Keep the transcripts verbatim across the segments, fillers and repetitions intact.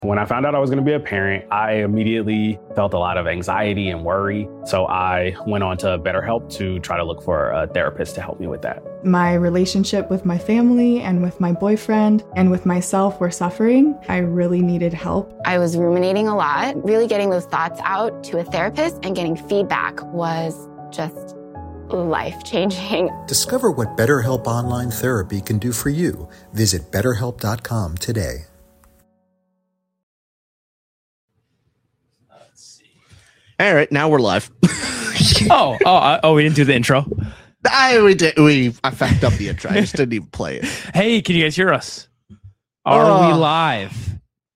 When I found out I was going to be a parent, I immediately felt a lot of anxiety and worry. So I went on to BetterHelp to try to look for a therapist to help me with that. My relationship with my family and with my boyfriend and with myself were suffering. I really needed help. I was ruminating a lot. Really getting those thoughts out to a therapist and getting feedback was just life-changing. Discover what BetterHelp Online Therapy can do for you. Visit better help dot com today. All right, now we're live. oh, oh, uh, oh! We didn't do the intro. I we did. We I fucked up the intro. I just didn't even play it. Hey, can you guys hear us? Are Oh. we live?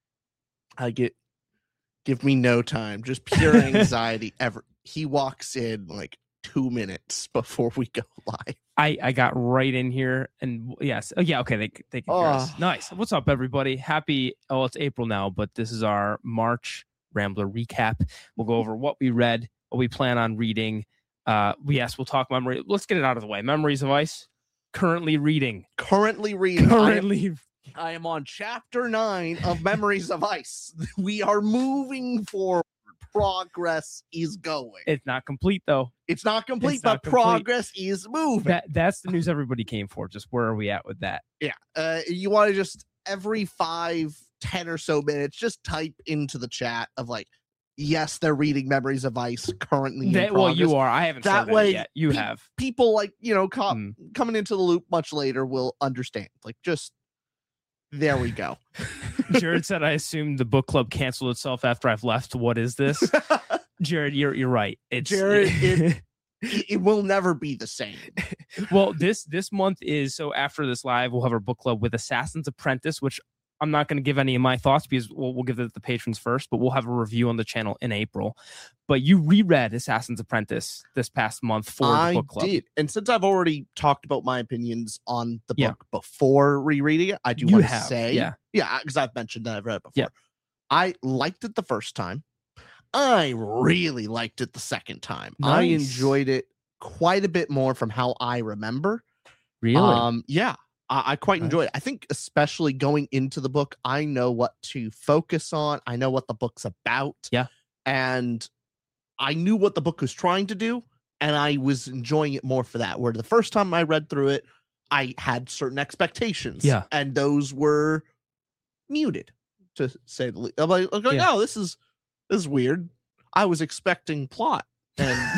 I get. Give me no time. Just pure anxiety. Ever. He walks in like two minutes before we go live. I I got right in here, and yes, oh yeah, okay, they they can hear us. Oh. Nice. What's up, everybody? Happy. Oh, it's April now, but this is our March Rambler recap. We'll go over what we read, what we plan on reading. Uh, yes, we'll talk memory. Let's get it out of the way. Memories of Ice. Currently reading. Currently reading. Currently. I am, I am on chapter nine of Memories of Ice. We are moving forward. Progress is going. It's not complete though. It's not complete, It's not but complete. progress is moving. That that's the news everybody came for. Just where are we at with that? Yeah. Uh, you want to just every five, ten or so minutes, just type into the chat of like, yes, they're reading Memories of Ice currently. in That, well, you progress. are. I haven't That said way, that yet. You pe- have. People like, you know, co- Mm. coming into the loop much later will understand. Like, just there we go. Jared said, I assumed the book club canceled itself after I've left. What is this? Jared, you're you're right. It's Jared, it, it, it will never be the same. well, this this month is so after this live, we'll have our book club with Assassin's Apprentice, which I'm not going to give any of my thoughts because we'll, we'll give it to the patrons first, but we'll have a review on the channel in April. But you reread Assassin's Apprentice this past month for I the book club. did. And since I've already talked about my opinions on the book Yeah. before rereading it, I do You want to have, say, yeah. yeah, because I've mentioned that I've read it before. Yeah. I liked it the first time. I really liked it the second time. I Nice. enjoyed it quite a bit more from how I remember. Really? Um, yeah, I, I quite Nice. enjoyed it. I think especially going into the book, I know what to focus on. I know what the book's about. Yeah. And I knew what the book was trying to do, and I was enjoying it more for that. Where the first time I read through it, I had certain expectations. Yeah. And those were muted, to say the least. I'm like, I'm like, Yeah. oh, this is this is weird. I was expecting plot. And,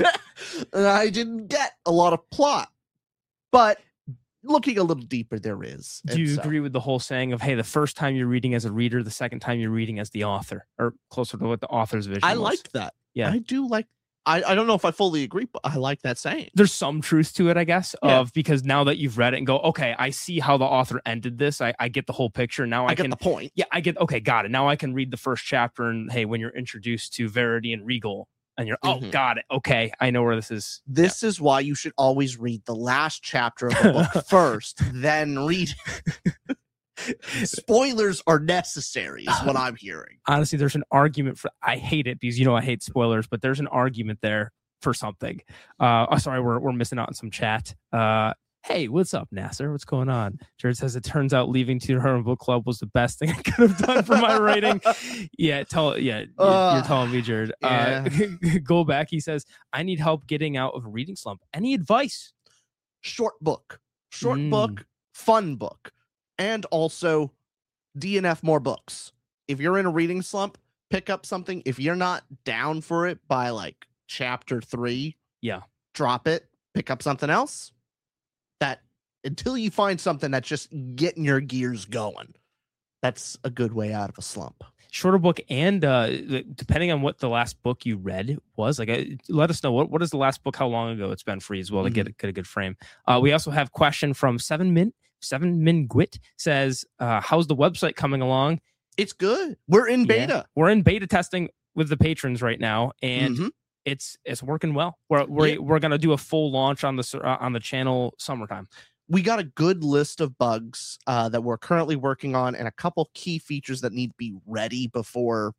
and I didn't get a lot of plot. But looking a little deeper, there is. Do And you so- agree with the whole saying of, hey, the first time you're reading as a reader, the second time you're reading as the author, or closer to what the author's vision I was? liked that. Yeah. I do like. I, I don't know if I fully agree, but I like that saying. There's some truth to it, I guess, Yeah. of because now that you've read it and go, okay, I see how the author ended this. I, I get the whole picture. Now I, I get can, the point. yeah, I get, okay, got it. Now I can read the first chapter and hey, when you're introduced to Verity and Regal and you're, oh, Mhm. got it. Okay, I know where this is. This is why you should always read the last chapter of the book first, then read it. Spoilers are necessary, is what I'm hearing. Honestly, there's an argument for, I hate it because, you know, I hate spoilers, but there's an argument there for something. Uh, oh, sorry, we're, we're missing out on some chat. Uh, hey, what's up, Nasser? What's going on? Jared says, it turns out leaving to her book club was the best thing I could have done for my rating. Yeah, tell yeah, you're, Uh, you're telling me, Jared. Uh, go back. He says, I need help getting out of a reading slump. Any advice? Short book, short Mm. book, fun book, and also D N F more books. If you're in a reading slump, pick up something. If you're not down for it by like chapter three, Yeah. drop it, pick up something else. That until you find something that's just getting your gears going, that's a good way out of a slump. Shorter book, and uh, depending on what the last book you read was, like, uh, let us know what what is the last book, how long ago it's been for you as well to get, a, get a good frame. Uh, we also have question from Seven Min Seven Min Gwit says, uh, "How's the website coming along?" It's good. We're in Yeah. beta. We're in beta testing with the patrons right now, and Mhm. it's it's working well. We're we're, Yeah. we're gonna do a full launch on the ser- uh, on the channel summertime. We got a good list of bugs uh, that we're currently working on, and a couple key features that need to be ready before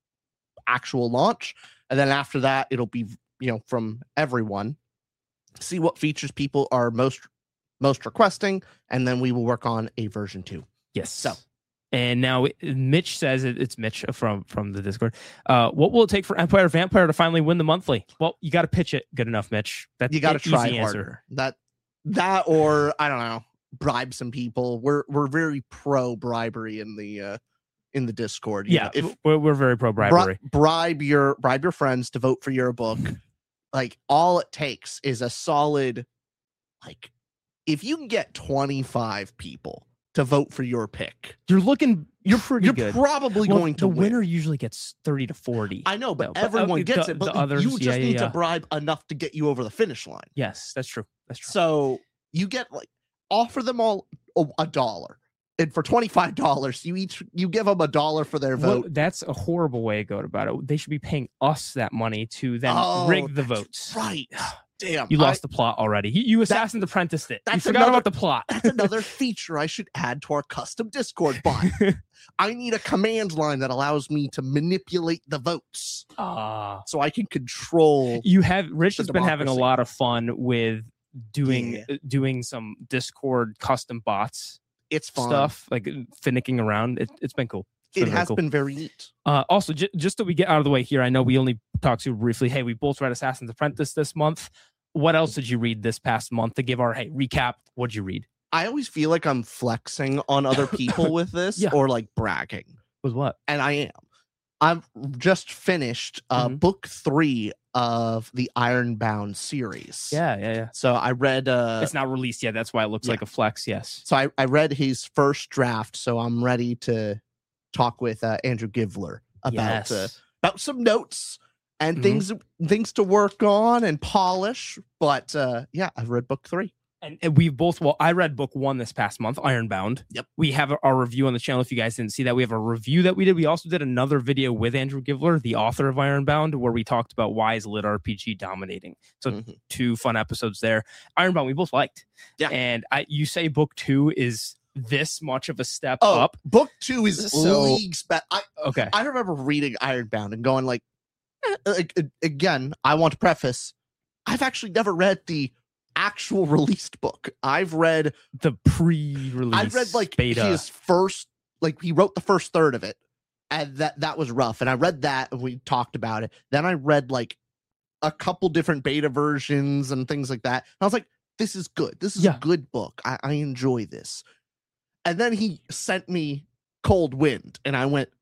actual launch. And then after that, it'll be, you know, from everyone. See what features people are most most requesting, and then we will work on a version two. Yes. So, And now Mitch says it, it's Mitch from from the Discord. Uh, what will it take for Empire Vampire to finally win the monthly? Well, you got to pitch it good enough, Mitch. That's You got to try easy harder. answer. That that or I don't know, bribe some people. We're we're very pro bribery in the uh, in the Discord. You Yeah, know, if we're, we're very pro bri- bribery. bribe your bribe your friends to vote for your book. Like all it takes is a solid, like if you can get twenty-five people to vote for your pick, You're looking. You're pretty you're good. probably Well, going to the win. winner usually gets thirty to forty. I know, but No, but, uh, everyone the- gets the it. But others- you just yeah, yeah, need yeah. to bribe enough to get you over the finish line. Yes, that's true. That's true. So you get like offer them all a, a dollar, and for twenty-five dollars, you each you give them a dollar for their Well, vote. that's a horrible way to go about it. They should be paying us that money to then Oh, rig the that's votes. Right? Damn, You I- lost the plot already. You, you Assassin's Apprenticed it. You that's forgot another- about the plot. That's another feature I should add to our custom Discord bot. I need a command line that allows me to manipulate the votes, Ah. so I can control. You have Rich The has been having a democracy. lot of fun with doing Yeah. uh, doing some Discord custom bots It's fun. stuff, like uh, finicking around. It, it's been cool. It's It been very has cool. been very neat. Uh, also, j- just so we get out of the way here, I know we only talked to you briefly. Hey, we both read Assassin's Apprentice this month. What else did you read this past month to give our hey recap? What'd you read? I always feel like I'm flexing on other people with this, Yeah. or like bragging. Was what? And I am. I've just finished uh, Mhm. book three of the Ironbound series. Yeah, yeah, yeah. So I read. Uh, it's not released yet. That's why it looks yeah. like a flex. Yes. so I, I read his first draft. So I'm ready to talk with uh, Andrew Givler about uh, Yes. about some notes and Mhm. things things to work on and polish. But uh, yeah, I've read book three. And, and we both, well, I read book one this past month, Ironbound. Yep. We have our review on the channel. If you guys didn't see that, we have a review that we did. We also did another video with Andrew Givler, the author of Ironbound, where we talked about why is lit R P G dominating. So Mhm. two fun episodes there. Ironbound, we both liked. Yeah. And I, you say book two is this much of a step Oh, up. book two is So- leagues better. I Okay. I remember reading Ironbound and going like, eh, like, uh, again, I want to preface, I've actually never read the actual released book. I've read, The pre-release I've read like beta. his first, like he wrote the first third of it, and that that was rough. And I read that, and we talked about it. Then I read like a couple different beta versions and things like that. And I was like, this is good. This is Yeah. a good book. I, I enjoy this. And then he sent me Cold Wind, and I went,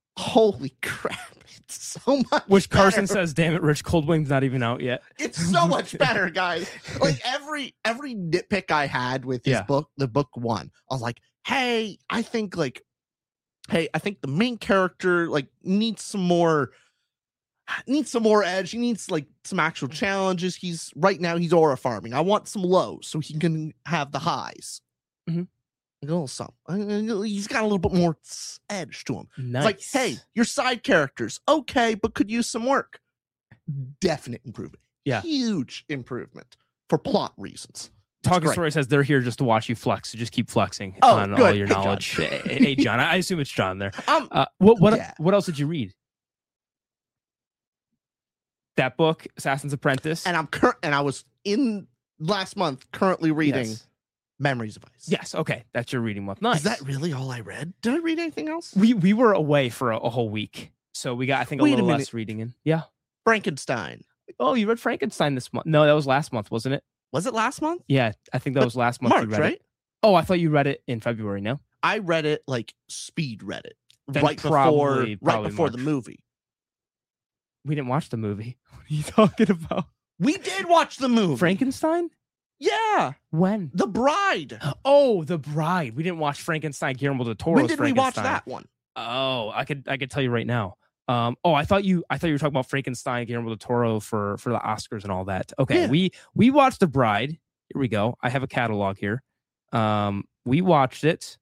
holy crap, it's so much Which Carson better. says, damn it, Rich, Cold Wing's not even out yet. It's so much better, guys. Like every every nitpick I had with his Yeah. book, the book one, I was like, hey, I think like, hey, I think the main character like needs some more needs some more edge. He needs like some actual challenges. He's right now he's aura farming. I want some lows so he can have the highs. Mhm. Like a little something. Uh, He's got a little bit more s- edge to him. Nice. It's like, hey, your side characters, okay, but could use some work. Definite improvement. Yeah. Huge improvement for plot reasons. Talking great. Story says they're here just to watch you flex, so just keep flexing Oh, on all good. your Hey, John. knowledge. hey, hey, John, I assume it's John there. Um, Uh, what what Yeah. what else did you read? That book, Assassin's Apprentice. and I'm current, and I was in last month currently reading Yes. Memories of Ice. Yes, okay, that's your reading month. Nice. Is that really all I read? Did I read anything else? we we were away for a, a whole week, so we got I think a Wait a little minute. less reading in. Yeah. Frankenstein. Oh, you read Frankenstein this month? No, that was last month, wasn't it? Was it last month? Yeah, I think that But was last month. March, you read right? It. Oh, I thought you read it in February. No. I read it like speed read it Then right before probably- right probably before the March. movie. We didn't watch the movie. What are you talking about? We did watch the movie. Frankenstein? Yeah, When? The Bride. Oh, The Bride. We didn't watch Frankenstein. Guillermo del Toro's When did we watch Frankenstein. that one? Oh, I could I could tell you right now. Um, oh, I thought you I thought you were talking about Frankenstein, Guillermo del Toro for for the Oscars and all that. Okay, Yeah. we we watched The Bride. Here we go. I have a catalog here. Um, we watched it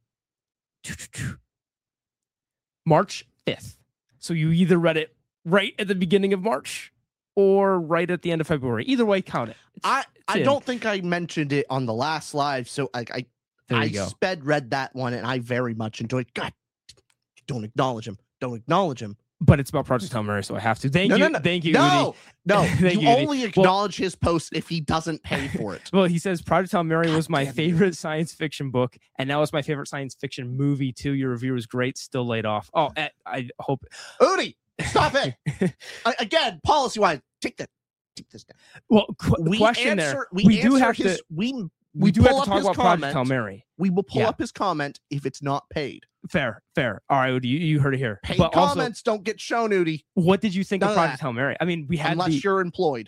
March fifth. So you either read it right at the beginning of March or right at the end of February. Either way, count it. It's- I I in. don't think I mentioned it on the last live, so I I, there I you go. sped read that one, and I very much enjoyed. God, don't acknowledge him. Don't acknowledge him. but it's about Project Hail Mary, so I have to. Thank No, you, no, no. thank you, No, no. Thank you you, Udi. only Well- acknowledge his post if he doesn't pay for it. Udi. Well, he says Project Hail Mary was my damn you. favorite science fiction book, and now it's my favorite science fiction movie too. Your review was great, still laid off. Oh, I, I hope. Udi, stop it. I- Again, policy wise, take that. Take this down. Well, qu- We question answer, there. We, We do answer have his, to. We, we, We do pull have to up talk his about comment. Project Hail Mary. We will pull Yeah. up his comment if it's not paid. Fair, fair. All right, Udi, you, you heard it here. Paid But also, comments don't get shown, Udi, what did you think None of of Project Hail Mary? I mean, we had unless the, you're employed.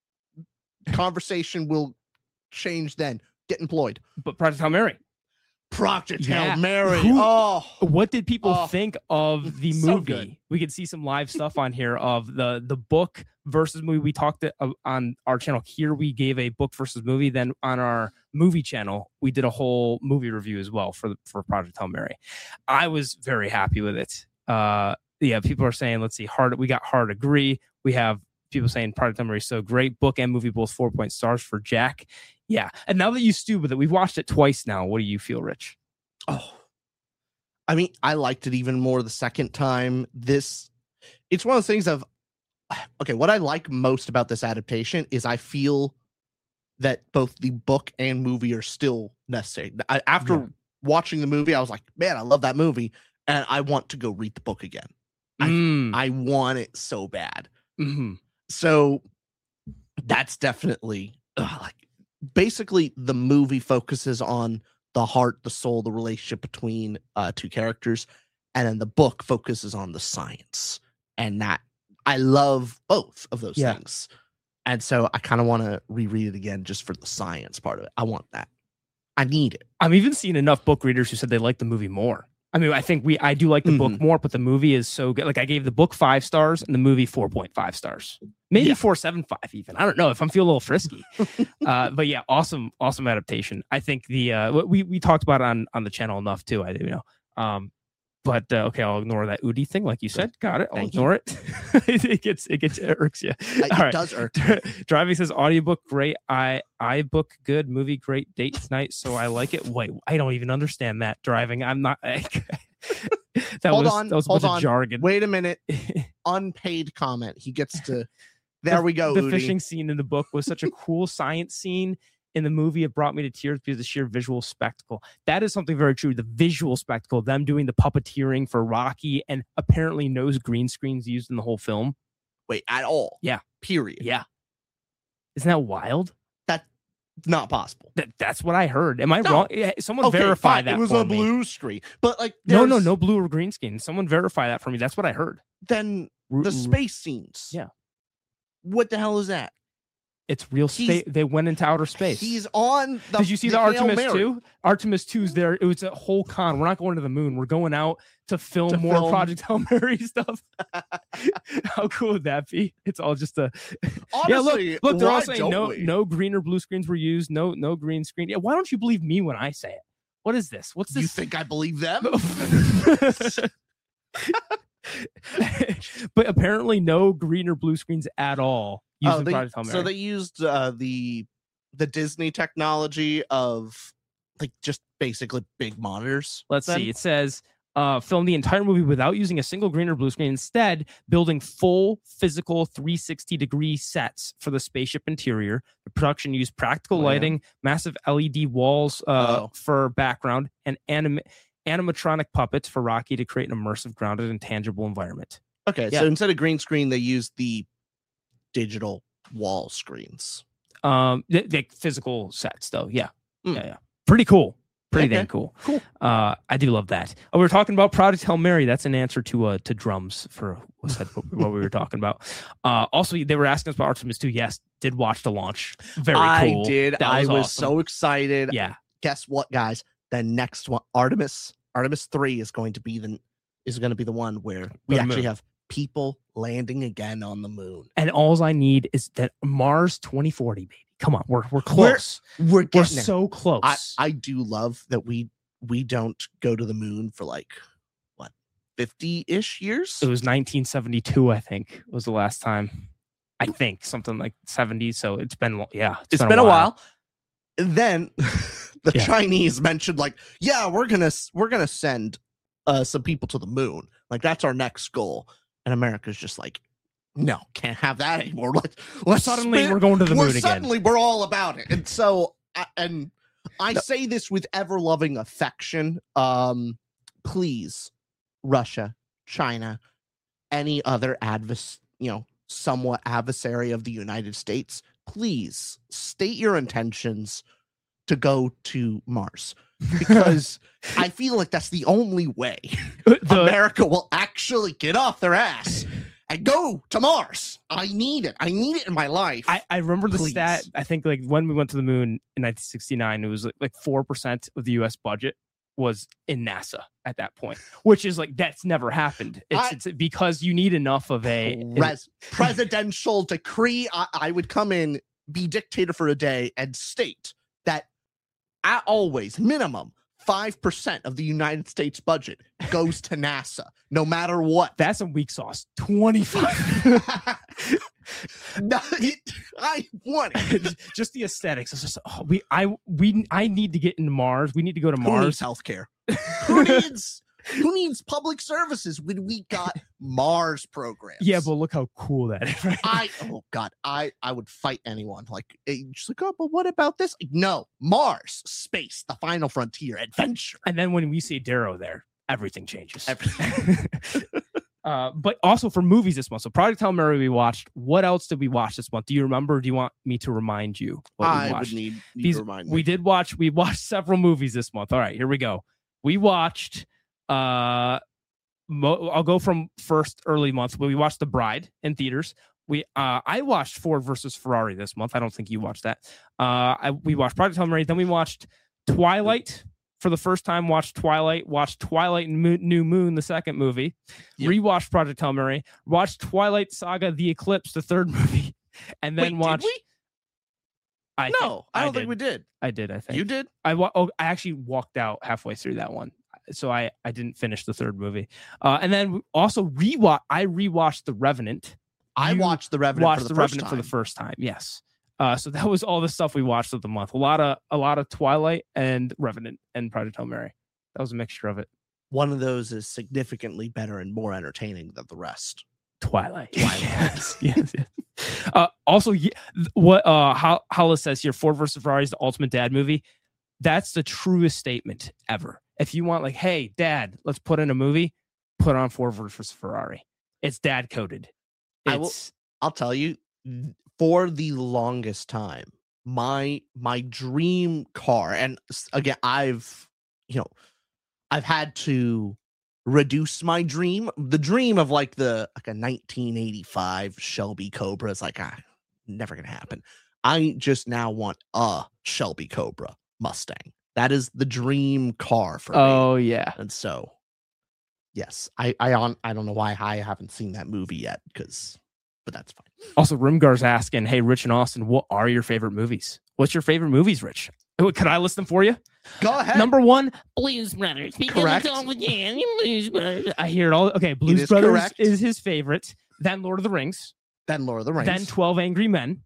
Conversation will change then. Get employed. but Project Hail Mary. Project Yeah. Hail Mary. Who- Oh, What did people Oh, think of the so movie? good. We could see some live stuff on here of the the book versus movie. We talked it, uh, on our channel here. We gave a book versus movie. Then on our movie channel, we did a whole movie review as well for for Project Hail Mary. I was very happy with it. Uh, yeah, people are saying, let's see, hard. We got hard agree. We have people saying Project Hail Mary is so great. Book and movie both four point stars for Jack. Yeah, and now that you stew with it, we've watched it twice now. What do you feel, Rich? oh. I mean, I liked it even more the second time. This, it's one of those things of, okay, what I like most about this adaptation is I feel that both the book and movie are still necessary. I, after Yeah. watching the movie, I was like, man, I love that movie, and I want to go read the book again. I- Mm, I want it so bad. mhm. So that's definitely ugh, like basically the movie focuses on the heart, the soul, the relationship between uh, two characters, and then the book focuses on the science. And that I love both of those Yeah. things. And so I kind of want to reread it again just for the science part of it. I want that. I need it. I'm even seeing enough book readers who said they like the movie more. I mean, I think we I do like the book Mhm. more, but the movie is so good. Like I gave the book five stars and the movie four point five stars, maybe Yeah. four seven five even. I don't know if I'm feeling a little frisky. uh, but yeah, awesome, awesome adaptation. I think the uh, what we we talked about on on the channel enough too. I you know. Um, but uh, okay, I'll ignore that Udi thing, like you said. Got it. I'll Thank you. ignore it. it gets it gets it irks you. Uh, It All right. does irk. Driving says audiobook great. I I book good movie great date tonight, so I like it. Wait, I don't even understand that. Driving, I'm not. that Hold was on, that was a hold bunch on. of jargon. Wait a minute. Unpaid comment. He gets to. There The- we go. The Udi. fishing scene in the book was such a cool science scene. In the movie, it brought me to tears because of the sheer visual spectacle. That is something very true. The visual spectacle, them doing the puppeteering for Rocky, and apparently no green screens used in the whole film. Wait, at all. Yeah. Period. Yeah, isn't that wild? Not possible. That that's what I heard. Am I No. wrong? Yeah, someone Okay, verify fine, that. It was for a me. blue screen. But like No, no, there's- no blue or green screen. Someone verify that for me. That's what I heard. Then R- the r- space scenes. Yeah. What the hell is that? It's real He's- space. They went into outer space. He's on the Did you see the, Hail Artemis Mary two? Artemis two's there. It was a whole con. We're not going to the moon. We're going out to film To more film. Project Hail Mary stuff. How cool would that be? It's all just a Honestly, yeah. Look, look. They're all why saying don't no, we? no green or blue screens were used. No, no green screen. Yeah. Why don't you believe me when I say it? What is this? What's You this? think I believe them? But apparently, no green or blue screens at all used Oh, in they- Project Hail Mary. so they used uh, the the Disney technology of like just basically big monitors. Let's then? see. It says uh, film the entire movie without using a single green or blue screen. Instead, building full physical three sixty degree sets for the spaceship interior. The production used practical Oh, yeah. lighting, massive L E D walls uh, Oh. for background, and anim- animatronic puppets for Rocky to create an immersive, grounded, and tangible environment. Okay, Yeah. so instead of green screen, they used the digital wall screens. Um, the, the physical sets, though. Yeah, Mm. yeah, yeah. Pretty cool. Pretty Okay. dang cool. Cool. Uh, I do love that. Oh, we were talking about Project Hail Mary. That's an answer to uh to drums for what, said, what we were talking about. Uh, also, they were asking us about Artemis two. Yes, did watch the launch. Very I cool. did. That I was awesome. so excited. Yeah. Guess what, guys? The next one, Artemis, Artemis three is going to be the is going to be the one where we the actually moon. have people landing again on the moon. And all I need is that Mars twenty forty, baby. Come on, we're we're close. We're We're, getting there. so close. I, I do love that we we don't go to the moon for like what fifty-ish years. it was nineteen seventy-two, I think, was the last time. I think something like seventy. So it's been, yeah, it's been, a while. And then the Yeah. Chinese mentioned like, yeah, we're gonna s- we're gonna send uh, some people to the moon. Like that's our next goal. and America's just like, no, can't have that anymore. Let's, let's Suddenly spin- we're going to the we're moon again. Suddenly we're all about it. And so, I, and I No. say this with ever-loving affection. Um, please, Russia, China, any other advers, you know, somewhat adversary of the United States, please state your intentions to go to Mars. Because I feel like that's the only way The- America will actually get off their ass and go to Mars. I need it. I need it in my life. I, I remember the Please. stat. I think like when we went to the moon in nineteen sixty-nine, it was like, like four percent of the U S budget was in NASA at that point, which is like that's never happened. It's, I- it's because you need enough of a Res- presidential decree. I, I would come in, be dictator for a day, and state that at always minimum five percent of the United States budget goes to NASA, no matter what. that's a weak sauce. twenty-five. No, it- I want it. Just the aesthetics. It's just oh, we I we I need to get into Mars. We need to go to Who needs Mars. healthcare? Who needs who needs public services when we got Mars programs? Yeah, but look how cool that is. Right? I oh god, I I would fight anyone. Like eh, just like, oh, but what about this? No, Mars, space, the final frontier, adventure. And then when we see Darrow there, everything changes. Everything. uh, but also for movies this month. So Project Hail Mary we watched. What else did we watch this month? Do you remember? Do you want me to remind you what we I watched? would need, need These- to remind me. we did watch. We watched several movies this month. All right, here we go. We watched. Uh, mo- I'll go from first early month. We watched The Bride in theaters. We uh, I watched Ford versus Ferrari this month. I don't think you watched that. Uh, I, we watched Project Hail Mary. Then we watched Twilight for the first time. Watched Twilight. Watched Twilight and Mo- New Moon, the second movie. Yep. Rewatched Project Hail Mary. Watched Twilight Saga: The Eclipse, the third movie, and then Wait, watched. did we? I No, I I don't think did. we did. I did. I think You did? I wa- oh, I actually walked out halfway through that one, so I I didn't finish the third movie. Uh, and then we also rewatch. I rewatched The Revenant. I You watched The Revenant Watched for the, The first Revenant time. for the first time. Yes. Uh, so that was all the stuff we watched of the month. A lot of a lot of Twilight and Revenant and Project Hail Mary. That was a mixture of it. One of those is significantly better and more entertaining than the rest. Twilight. Twilight. yes, yes, yes. Uh, also, ye- th- what uh, Hol- Hollis says here: Ford versus Ferrari is the ultimate dad movie. That's the truest statement ever. If you want, like, hey, Dad, let's put in a movie, put on Ford versus Ferrari. It's dad coded. I will- It's I'll tell you, for the longest time, my my dream car, and s- again, I've you know, I've had to reduce my dream. The dream of like the like a nineteen eighty-five Shelby Cobra is like ah, never gonna happen. I just now want a Shelby Cobra Mustang. That is the dream car for me. oh yeah. And so, yes, I I on I don't know why I haven't seen that movie yet, because, but that's fine. Also, Rimgar's asking, hey, Rich and Austin, what are your favorite movies? What's your favorite movies, Rich? Oh, Could I list them for you? Go ahead. Number one, Blues Brothers. Correct. Blues Brothers. I hear it all. Okay, Blues is Brothers correct. is his favorite. Then Lord of the Rings. Then Lord of the Rings. Then twelve Angry Men.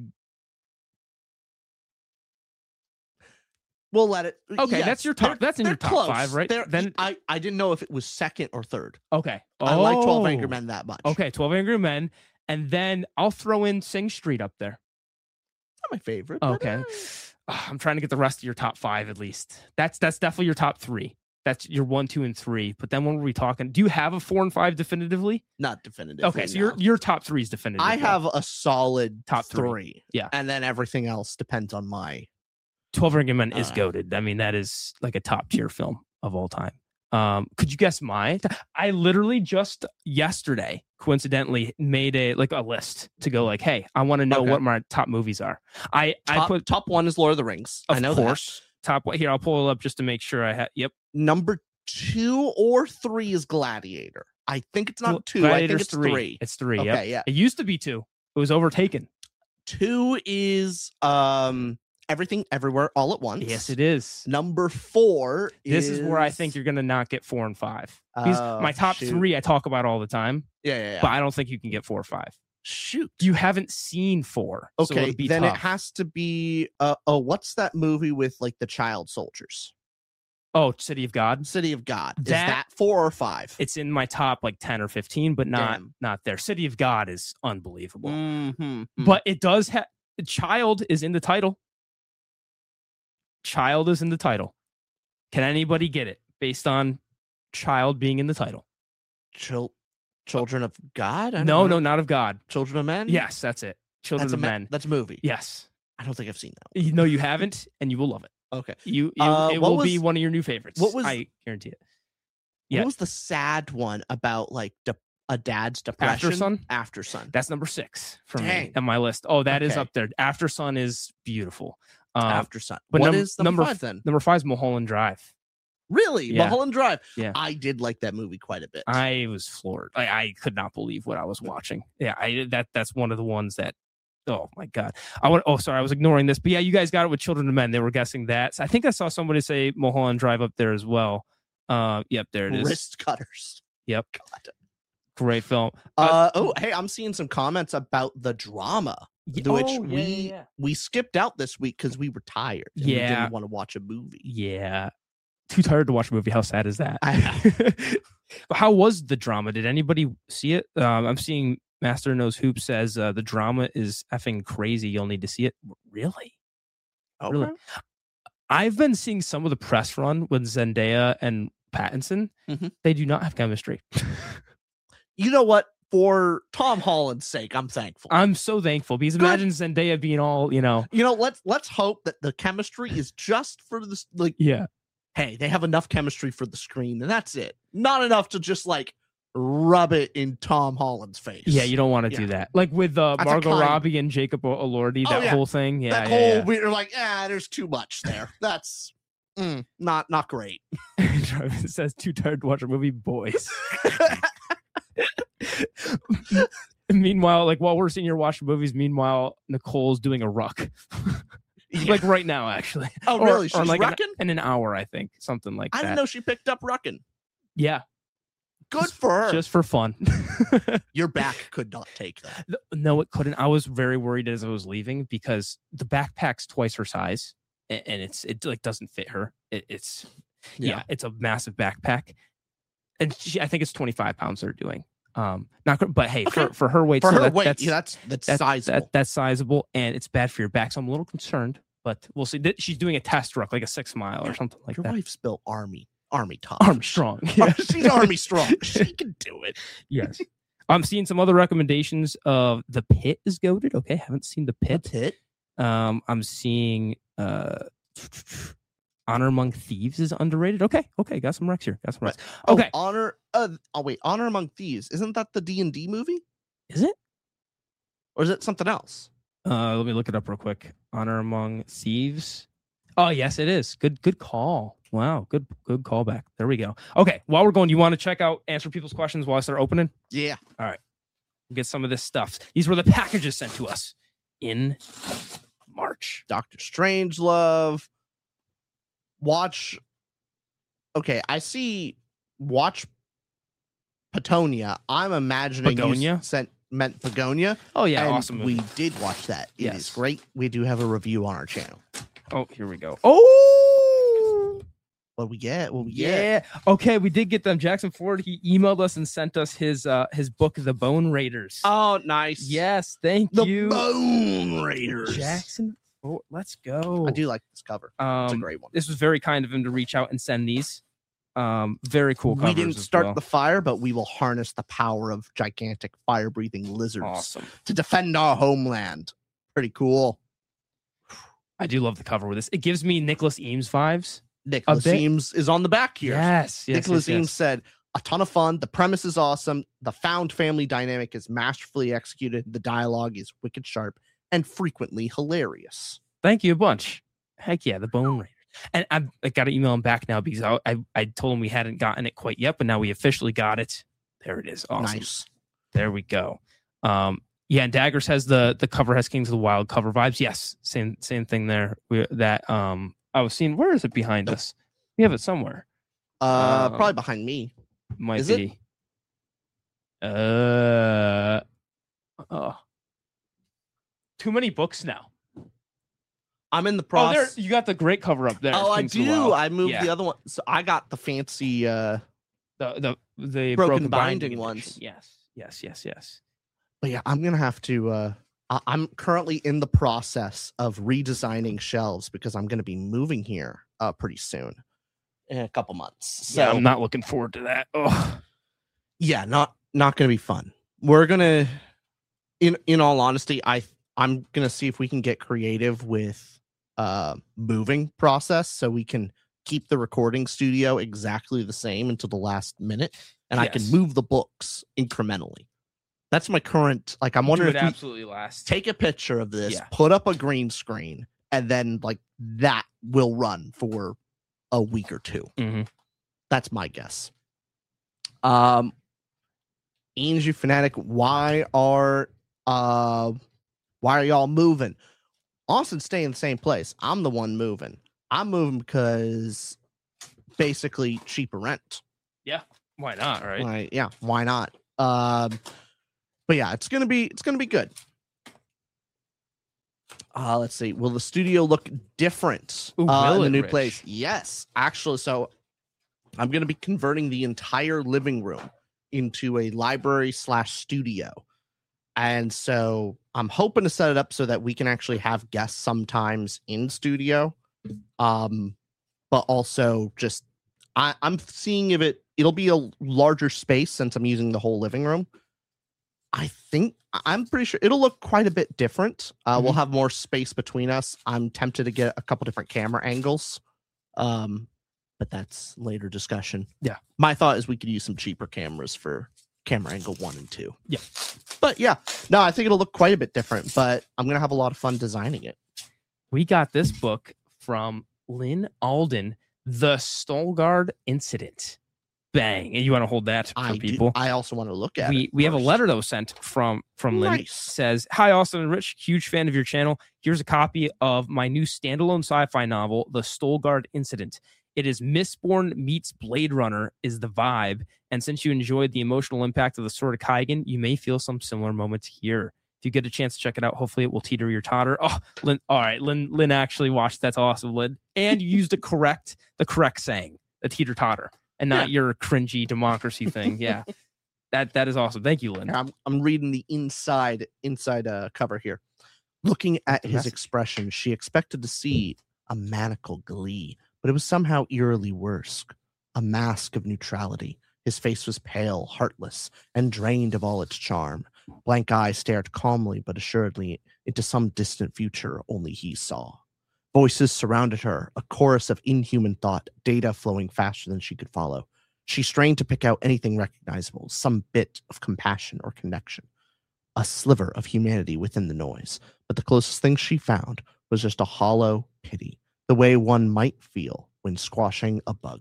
We'll let it. Okay, yes, that's your top- they're- that's in your they're top close. five, right? They're- Then- I I didn't know if it was second or third. Okay. I like twelve Oh. Angry Men that much. Okay, twelve Angry Men. And then I'll throw in Sing Street up there. Not my favorite. but, Okay. uh, Ah, I'm trying to get the rest of your top five at least. That's that's definitely your top three. That's your one, two, and three. But then when were we talking? Do you have a four and five definitively? not definitive. Okay, so your your top three is definitive. I have a solid Top top three. three. Yeah. and then everything else depends on my. twelve Angry Men is Uh, goated. I mean, that is like a top tier film of all time. Um, could you guess mine? I literally just yesterday, coincidentally, made a like a list to go like, hey, I want to know Okay. what my top movies are. I I Top, put top one is Lord of the Rings. of I know course top one here. I'll pull it up just to make sure I have. Yep, that. Number two or three is Gladiator. I think it's not two. I Gladiator's think it's three. It's three. Okay, Yep. yeah. It used to be two. It was overtaken. Two is um Everything Everywhere All at Once. Yes, it is. Number four. This is where I is- think you're gonna not get four and five. These Oh, my top shoot. three I talk about all the time, Yeah, yeah, yeah. but I don't think you can get four or five. Shoot. You haven't seen four. so Okay, it'd be then tough. it has to be. Uh, oh, what's that movie with like the child soldiers? Oh, City of God. City of God. Is That- that four or five? It's in my top like ten or fifteen, but not Damn. not there. City of God is unbelievable. Mm-hmm. But it does have Child is in the title. Child is in the title. Can anybody get it based on Child being in the title? Chil- Children of God? I don't No, know. no, not of God. Children of Men? Yes, that's it. Children That's a of ma- Men. That's a movie. Yes. I don't think I've seen that. You know you haven't, and you will love it. Okay. You, you Uh, it what will be was- one of your new favorites. what was- I guarantee it. Yeah. What was the sad one about like de- a dad's depression? After Sun? After Sun. That's number six for me Dang. on my list. Oh, that is Okay. up there. After Sun is beautiful. Um, After Sun. but What num- is number, number five then? Number five is Mulholland Drive. Really? Yeah. Mulholland Drive. Yeah. I did like that movie quite a bit. I was floored. I, I could not believe what I was watching. Yeah, I that that's one of the ones that. Oh my god! I want. Oh, sorry, I was ignoring this. But yeah, you guys got it with Children of Men. They were guessing that. So I think I saw somebody say Mulholland Drive up there as well. Uh, yep, there it is. Wrist cutters. Yep, God. great film. Uh, oh, hey, I'm seeing some comments about the drama, y- which oh, yeah, we yeah, yeah. we skipped out this week because we were tired. And we Yeah. didn't want to watch a movie. Yeah. Too tired to watch a movie. How sad is that? I But how was the drama? Did anybody see it? Um, I'm seeing Master Knows Hoop says uh, the drama is effing crazy. You'll need to see it. Really? Really? I've been seeing some of the press run with Zendaya and Pattinson. Mhm. They do not have chemistry. You know what? For Tom Holland's sake, I'm thankful. I'm so thankful because Good. imagine Zendaya being all, you know, you know, let's let's hope that the chemistry is just for this. Like, yeah. hey, they have enough chemistry for the screen, and that's it. Not enough to just like rub it in Tom Holland's face. Yeah, you don't want to do Yeah. that. Like with uh, That's a Margot kind- Robbie and Jacob Elordi, Oh, that yeah. whole thing. Yeah, that yeah, whole yeah. we're like, ah, there's too much there. That's mm, not not great. Travis says too tired to watch a movie, boys. Meanwhile, like while we're sitting here watching movies, meanwhile Nicole's doing a ruck, like right now, actually. Oh, Or- really? or She's like in, rucking? in an hour, I think, something like I that. didn't know she picked up rucking. Yeah, Good for her. just for fun. Your back could not take that. No, it couldn't. I was very worried as I was leaving because the backpack's twice her size, a- and it's it like doesn't fit her. It, it's yeah. Yeah. it's a massive backpack, and she, I think it's twenty-five pounds they're doing. Um, not gr- but hey, for, Okay. for her weight, For so her that- weight, that's yeah, that's that's, that's sizable. That, that's sizable, and it's bad for your back. So I'm a little concerned, but we'll see. Th- She's doing a test ruck, like a six mile or something like Your that. wife's built army, army tough. Armstrong. Yeah. She's army strong. She can do it. Yes. I'm seeing some other recommendations of The Pit is goated. Okay, haven't seen The Pit. Pit. Um, I'm seeing uh, Honor Among Thieves is underrated. Okay, okay, got some recs here. Got some recs. Okay, Oh, honor. Uh, oh wait, Honor Among Thieves. Isn't that the D and D movie, is it? or is it something else? Uh, let me look it up real quick. Honor Among Thieves. Oh yes, it is. Good, good call. Wow, good, good callback. There we go. Okay, while we're going, you want to check out answer people's questions while I start opening? Yeah. Get some of this stuff. These were the packages sent to us in March. Doctor Strangelove. Watch. Okay, I see. Watch Patonia. I'm imagining you Begonia? sent meant Begonia. Oh yeah, and awesome movie. We did watch that. It is Yes. great. We do have a review on our channel. Oh, here we go. Oh, What we get? What we get? yeah. Okay, we did get them. Jackson Ford, he emailed us and sent us his uh his book, The Bone Raiders. Oh, nice. Yes, thank The you, Bone Raiders. Jackson. Ford. Let's go. I do like this cover. It's a Um, great one. this was very kind of him to reach out and send these. Um, very cool covers. We didn't as start well. the fire, but we will harness the power of gigantic fire-breathing lizards Awesome. to defend our homeland. Pretty cool. I do love the cover with this. It gives me Nicholas Eames vibes. Nicholas bit. Eames is on the back here. Yes, yes. Nicholas yes, Eames yes. said, a ton of fun. The premise is awesome. The found family dynamic is masterfully executed. The dialogue is wicked sharp and frequently hilarious. Thank you a bunch. Heck yeah, the Bone Raiders. And I, I got to email him back now because I, I I told him we hadn't gotten it quite yet, but now we officially got it. There it is. Awesome. Nice. There we go. Um, yeah, and Daggers has the the cover has Kings of the Wild cover vibes. Yes, same same thing there. We, that um, I was seeing. Where is it behind us? We have it somewhere. Uh, Um, probably behind me. Might Is it? be. Uh, oh, too many books now. I'm in the Oh, there process. you got the great cover up there. Oh, I King's do. Well. I moved Yeah. the other one. So I got the fancy. uh the the the Broken broken, binding binding, ones. edition. Yes, yes, yes, yes. But yeah, I'm gonna have to. uh I- I'm currently in the process of redesigning shelves because I'm gonna be moving here uh pretty soon, in a couple months. So yeah, I'm not looking forward to that. Oh, yeah, not not gonna be fun. We're gonna, in in all honesty, I I'm gonna see if we can get creative with uh moving process so we can keep the recording studio exactly the same until the last minute, and I can Yes. move the books incrementally. That's my current. Like, I'm wondering do if it we absolutely last. take a picture of this, Yeah. put up a green screen, and then like that will run for a week or two. Mhm. That's my guess. Um, Angie Fanatic, why are uh why are y'all moving? Austin stay in the same place. I'm the one moving. I'm moving because basically cheaper rent. Why not? Right? Like, yeah, why not? Um, but yeah, it's gonna be it's gonna be good. Uh, let's see. Will the studio look different Ooh, uh, in will the it, new Rich? place? Yes, actually. So I'm gonna be converting the entire living room into a library slash studio, and so I'm hoping to set it up so that we can actually have guests sometimes in studio, um, but also just I, I'm seeing if it it'll be a larger space since I'm using the whole living room. I think I'm pretty sure it'll look quite a bit different. Uh, We'll Mhm. have more space between us. I'm tempted to get a couple different camera angles, um, but that's later discussion. Yeah. My thought is we could use some cheaper cameras for camera angle one and two. Yeah. But yeah, no, I think it'll look quite a bit different. But I'm gonna have a lot of fun designing it. We got this book from Lynn Alden, The Stolgard Incident. Bang. And you want to hold that for I people? do, I also want to look at we it. we have a first. letter that was sent from from Lynn. Nice. Says, "Hi Austin and Rich, huge fan of your channel. Here's a copy of my new standalone sci-fi novel, The Stolgard Incident. It is Mistborn meets Blade Runner is the vibe, and since you enjoyed the emotional impact of the Sword of Kaigen, you may feel some similar moments here. If you get a chance to check it out, hopefully it will teeter your totter." Oh, Lynn, all right, Lynn, Lynn actually watched. That's awesome, Lynn. And you used the correct the correct saying, the teeter totter, and not your cringy democracy thing. Yeah. That that is awesome. Thank you, Lynn. I'm I'm reading the inside inside uh, cover here. Looking at the his message. expression, she expected to see a maniacal glee, but it was somehow eerily worse. A mask of neutrality. His face was pale, heartless, and drained of all its charm. Blank eyes stared calmly but assuredly into some distant future only he saw. Voices surrounded her, a chorus of inhuman thought, data flowing faster than she could follow. She strained to pick out anything recognizable, some bit of compassion or connection, a sliver of humanity within the noise. But the closest thing she found was just a hollow pity, the way one might feel when squashing a bug.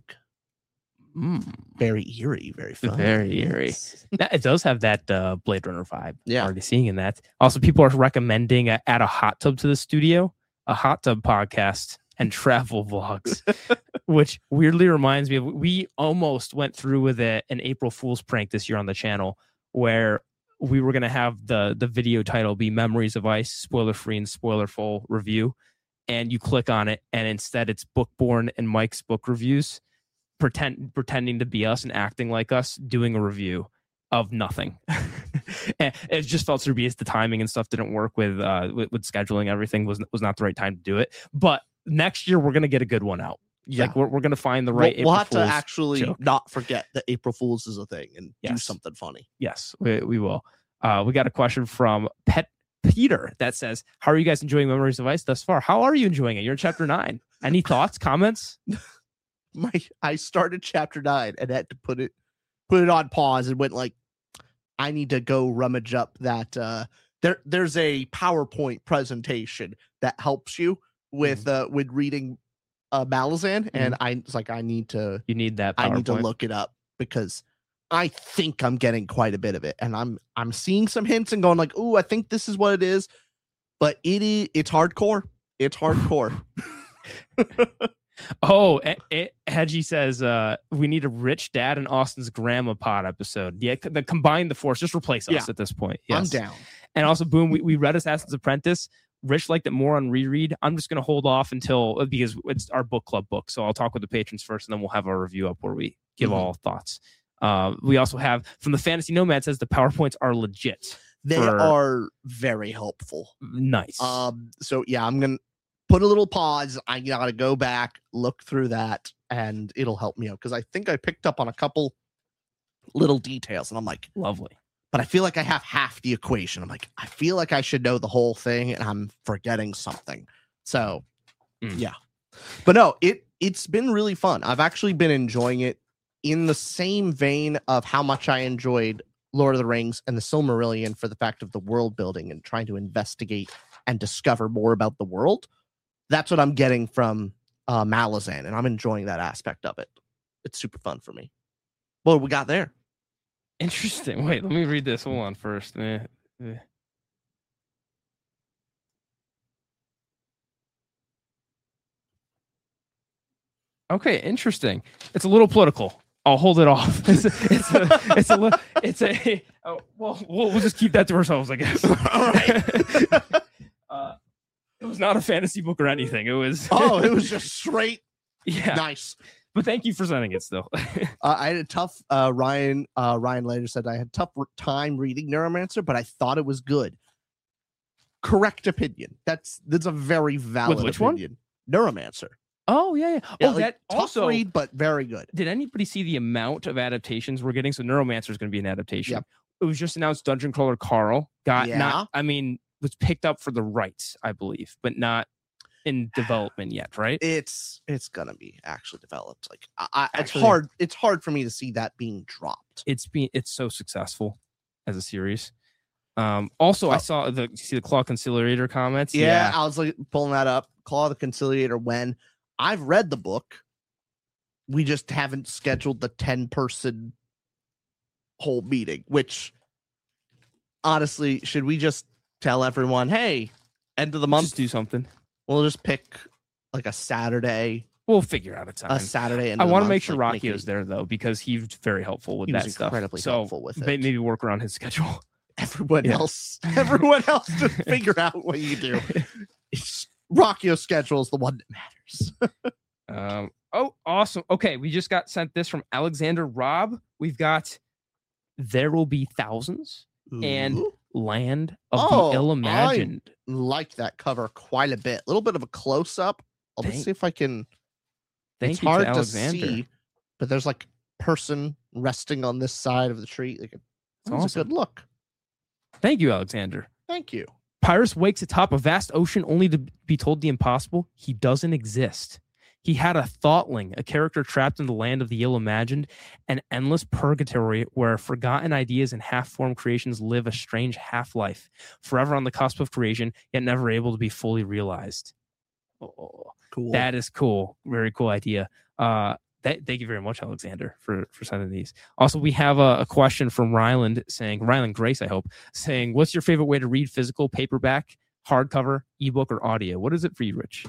Mm. Very eerie, very fun. Very eerie. Yes. That- It does have that uh, Blade Runner vibe. Yeah. Already seeing in that. Also, people are recommending uh, Add a Hot Tub to the Studio, a hot tub podcast, and travel vlogs, which weirdly reminds me of we almost went through with a, an April Fool's prank this year on the channel where we were going to have the, the video title be Memories of Ice, spoiler free and spoiler full review. And you click on it, and instead it's Bookborn and Mike's book reviews. Pretend pretending to be us and acting like us doing a review of nothing. And it just felt to be as the timing and stuff didn't work with, uh, with with scheduling. Everything was was not the right time to do it. But next year we're gonna get a good one out. Yeah. Like we're we're gonna find the We'll, right. we'll April have to Fool's actually joke. not forget that April Fool's is a thing and do Yes. something funny. Yes, we, we will. Uh, we got a question from Pet Peter that says, "How are you guys enjoying Memories of Ice thus far? How are you enjoying it? You're in chapter nine. Any thoughts, comments?" My I started chapter nine and had to put it put it on pause and went like, I need to go rummage up that uh there there's a PowerPoint presentation that helps you with uh with reading uh Malazan, and I it's like I need to You need that. I need to PowerPoint. look it up because I think I'm getting quite a bit of it, and I'm I'm seeing some hints and going like, oh, I think this is what it is, but it is it's hardcore. It's hardcore. Oh, it, it, Hedgie says uh, we need a Rich Dad and Austin's Grandma Pod episode. Yeah, c- the combine the force, just replace us Yeah. at this point. I'm Yes. down. And also, boom, we, we read Assassin's Apprentice, Rich liked it more on reread. I'm just going to hold off until, because it's our book club book. So I'll talk with the patrons first, and then we'll have our review up where we give mm-hmm. all thoughts. Uh, we also have from the Fantasy Nomad says the PowerPoints are legit. They for... are very helpful. Nice. Um. So yeah, I'm going to put a little pause. I got to go back, look through that, and it'll help me out. Because I think I picked up on a couple little details, and I'm like, lovely. But I feel like I have half the equation. I'm like, I feel like I should know the whole thing, and I'm forgetting something. So, mm. yeah. But no, it, it's been really fun. I've actually been enjoying it in the same vein of how much I enjoyed Lord of the Rings and the Silmarillion for the fact of the world building and trying to investigate and discover more about the world. That's what I'm getting from uh, Malazan, and I'm enjoying that aspect of it. It's super fun for me. What we got there? Interesting. Wait, let me read this. Hold on first. Eh, eh. Okay, interesting. It's a little political. I'll hold it off. It's a, it's a, it's a, li- it's a. Oh, well, well, we'll just keep that to ourselves, I guess. All right. uh, it was not a fantasy book or anything. It was. Oh, it was just straight. Yeah. Nice. But thank you for sending it still. uh, I had a tough, uh, Ryan, uh, Ryan later said I had tough time reading Neuromancer, but I thought it was good. Correct opinion. That's, that's a very valid With which opinion. One? Neuromancer. Oh, yeah. yeah. yeah oh, like, that tough also read, but very good. Did anybody see the amount of adaptations we're getting? So Neuromancer is going to be an adaptation. Yep. It was just announced Dungeon Crawler Carl got yeah. not, I mean, was picked up for the rights, I believe, but not in development yet, right? It's it's gonna be actually developed. Like I, I, Actually, it's hard. It's hard for me to see that being dropped. It's been it's so successful as a series. Um, also, oh. I saw the you see the Claw Conciliator comments. Yeah, yeah, I was like pulling that up. Claw the Conciliator. When I've read the book, we just haven't scheduled the ten person whole meeting. Which honestly, should we just tell everyone, hey, end of the month, just do something? We'll just pick like a Saturday. We'll figure out a time. A Saturday. I want to make sure like, Rakio's there though, because he's very helpful with he that was stuff. Incredibly so helpful with it. Maybe work around his schedule. Everyone yeah. else, everyone else, just figure out what you do. Rakio's schedule is the one that matters. um. Oh, awesome. Okay, we just got sent this from Alexander Robb. We've got There Will Be Thousands Ooh. And Land of oh, the Ill-Imagined. I like that cover quite a bit. A little bit of a close up. I'll thank, just see if I can. Thank it's you hard to, Alexander. to see, but there's like person resting on this side of the tree. Like, it's awesome. A good look. Thank you, Alexander. Thank you. Pyrrhus wakes atop a vast ocean only to be told the impossible. He doesn't exist. He had a thoughtling, a character trapped in the land of the ill-imagined, an endless purgatory where forgotten ideas and half-formed creations live a strange half-life, forever on the cusp of creation, yet never able to be fully realized. Oh, cool. That is cool. Very cool idea. Uh, that, thank you very much, Alexander, for, for sending these. Also, we have a, a question from Ryland saying, Ryland Grace, I hope, saying, what's your favorite way to read physical, paperback, hardcover, ebook, or audio? What is it for you, Rich?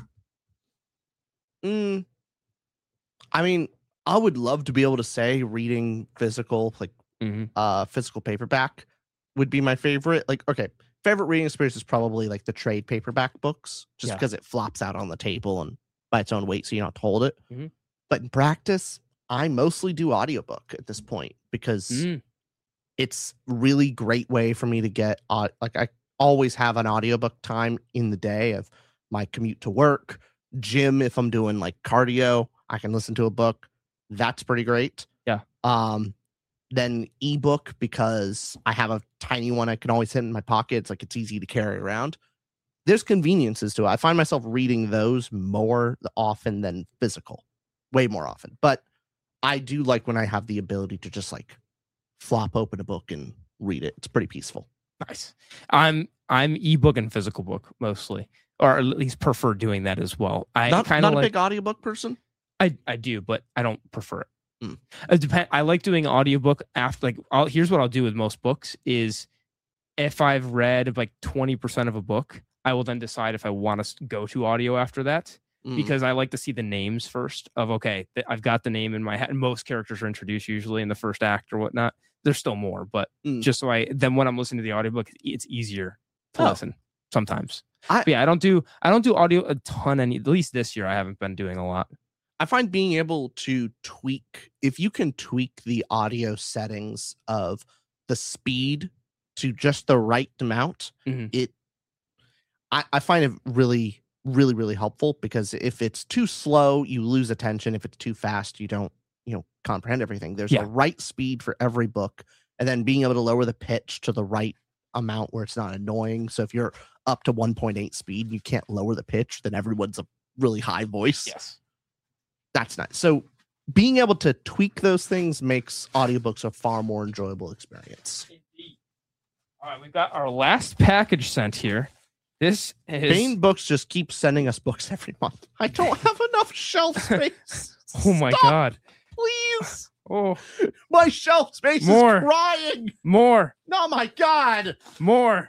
Mm, I mean, I would love to be able to say reading physical, like mm-hmm. uh, physical paperback would be my favorite. Like, okay, favorite reading experience is probably like the trade paperback books, just yeah. because it flops out on the table and by its own weight, so you don't have to hold it. Mm-hmm. But in practice, I mostly do audiobook at this point because mm. it's really great way for me to get uh, like I always have an audiobook time in the day of my commute to work. Gym, if I'm doing like cardio, I can listen to a book. That's pretty great. Yeah. Um, then ebook, because I have a tiny one I can always hit in my pocket. It's like it's easy to carry around. There's conveniences to it. I find myself reading those more often than physical, way more often. But I do like when I have the ability to just like flop open a book and read it. It's pretty peaceful. Nice. I'm I'm ebook and physical book mostly, or at least prefer doing that as well. I not kind not of a like, big audiobook person. I I do, but I don't prefer it. Mm. It depend. I like doing audiobook after like. I'll, here's what I'll do with most books is, if I've read like twenty percent of a book, I will then decide if I want to go to audio after that. Mm. Because I like to see the names first of, okay, I've got the name in my head. Most characters are introduced usually in the first act or whatnot. There's still more, but mm. just so I, then when I'm listening to the audiobook, it's easier to oh. listen sometimes. I- But yeah, I don't do I don't do audio a ton any. At least this year, I haven't been doing a lot. I find being able to tweak, if you can tweak the audio settings of the speed to just the right amount, Mhm. it, I, I find it really, really, really helpful, because if it's too slow, you lose attention. If it's too fast, you don't, you know, comprehend everything. There's Yeah. a right speed for every book, and then being able to lower the pitch to the right amount where it's not annoying. So if you're up to one point eight speed, you can't lower the pitch, then everyone's a really high voice. Yes. That's nice. So being able to tweak those things makes audiobooks a far more enjoyable experience. All right, we've got our last package sent here. This is Bane Books just keeps sending us books every month. I don't have enough shelf space. oh my Stop, god. please. Oh, My shelf space More. is crying. more, Oh my god. more,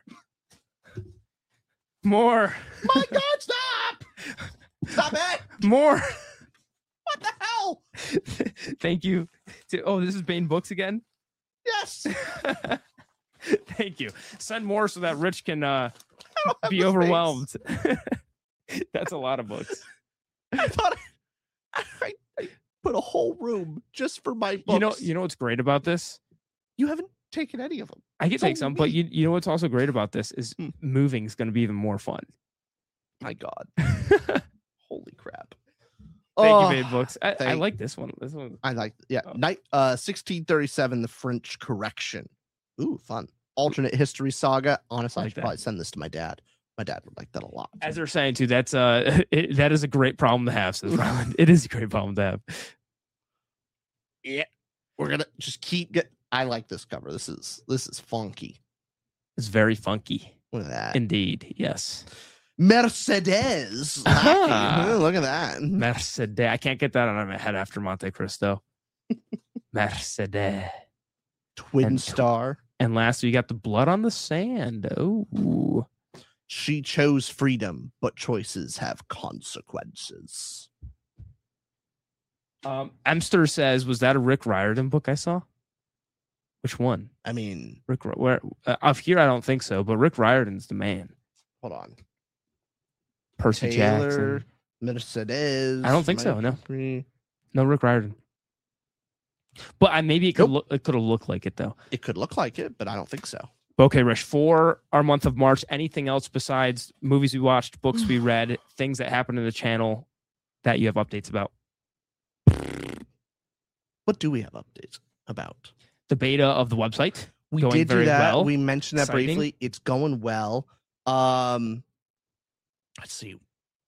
more, My god, stop. Stop it. more. What the hell? Thank you. To, oh, this is Bane Books again. Yes. Thank you. Send more so that Rich can uh, I don't have be the space. overwhelmed. That's a lot of books. I thought I, I, I put a whole room just for my books. You know, you know what's great about this? You haven't taken any of them. I can So take some, but me. you you know what's also great about this is Hmm. moving is going to be even more fun. My god. Holy crap. Thank Oh, you, Bane Books. I, I thank- like this one. This one. I like, yeah. Oh. Night, uh, sixteen thirty-seven, the French correction. Ooh, fun. Alternate history saga. Honestly, I I like should that. probably send this to my dad. My dad would like that a lot. As they're saying too, that's uh, it, that is a great problem to have. Says Ryland. It is a great problem to have. Yeah. We're gonna just keep get. I like this cover. This is this is funky. It's very funky, Look at that. indeed. Yes, Mercedes. Ah. laughing. Ooh, look at that. Mercedes. I can't get that out of my head after Monte Cristo. Mercedes. Twin And tw- star. And last, you got the blood on the sand. Oh, She chose freedom, but choices have consequences. um, Emster says, "Was that a Rick Riordan book I saw? Which one? I mean, Rick? Ri- Where? Uh, up here, I don't think so. But Rick Riordan's the man. hold on. Percy Taylor, Jackson. Mercedes. I don't think so, no. Mercury. No, Rick Riordan. But I maybe it could Nope. look. It could have looked like it though. It could look like it, but I don't think so. Okay, Rich, for our month of March, anything else besides movies we watched, books we read, things that happened in the channel that you have updates about? What do we have updates about? The beta of the website. We Going did do very that. well. We mentioned that Exciting. briefly. It's going well. Um, let's see.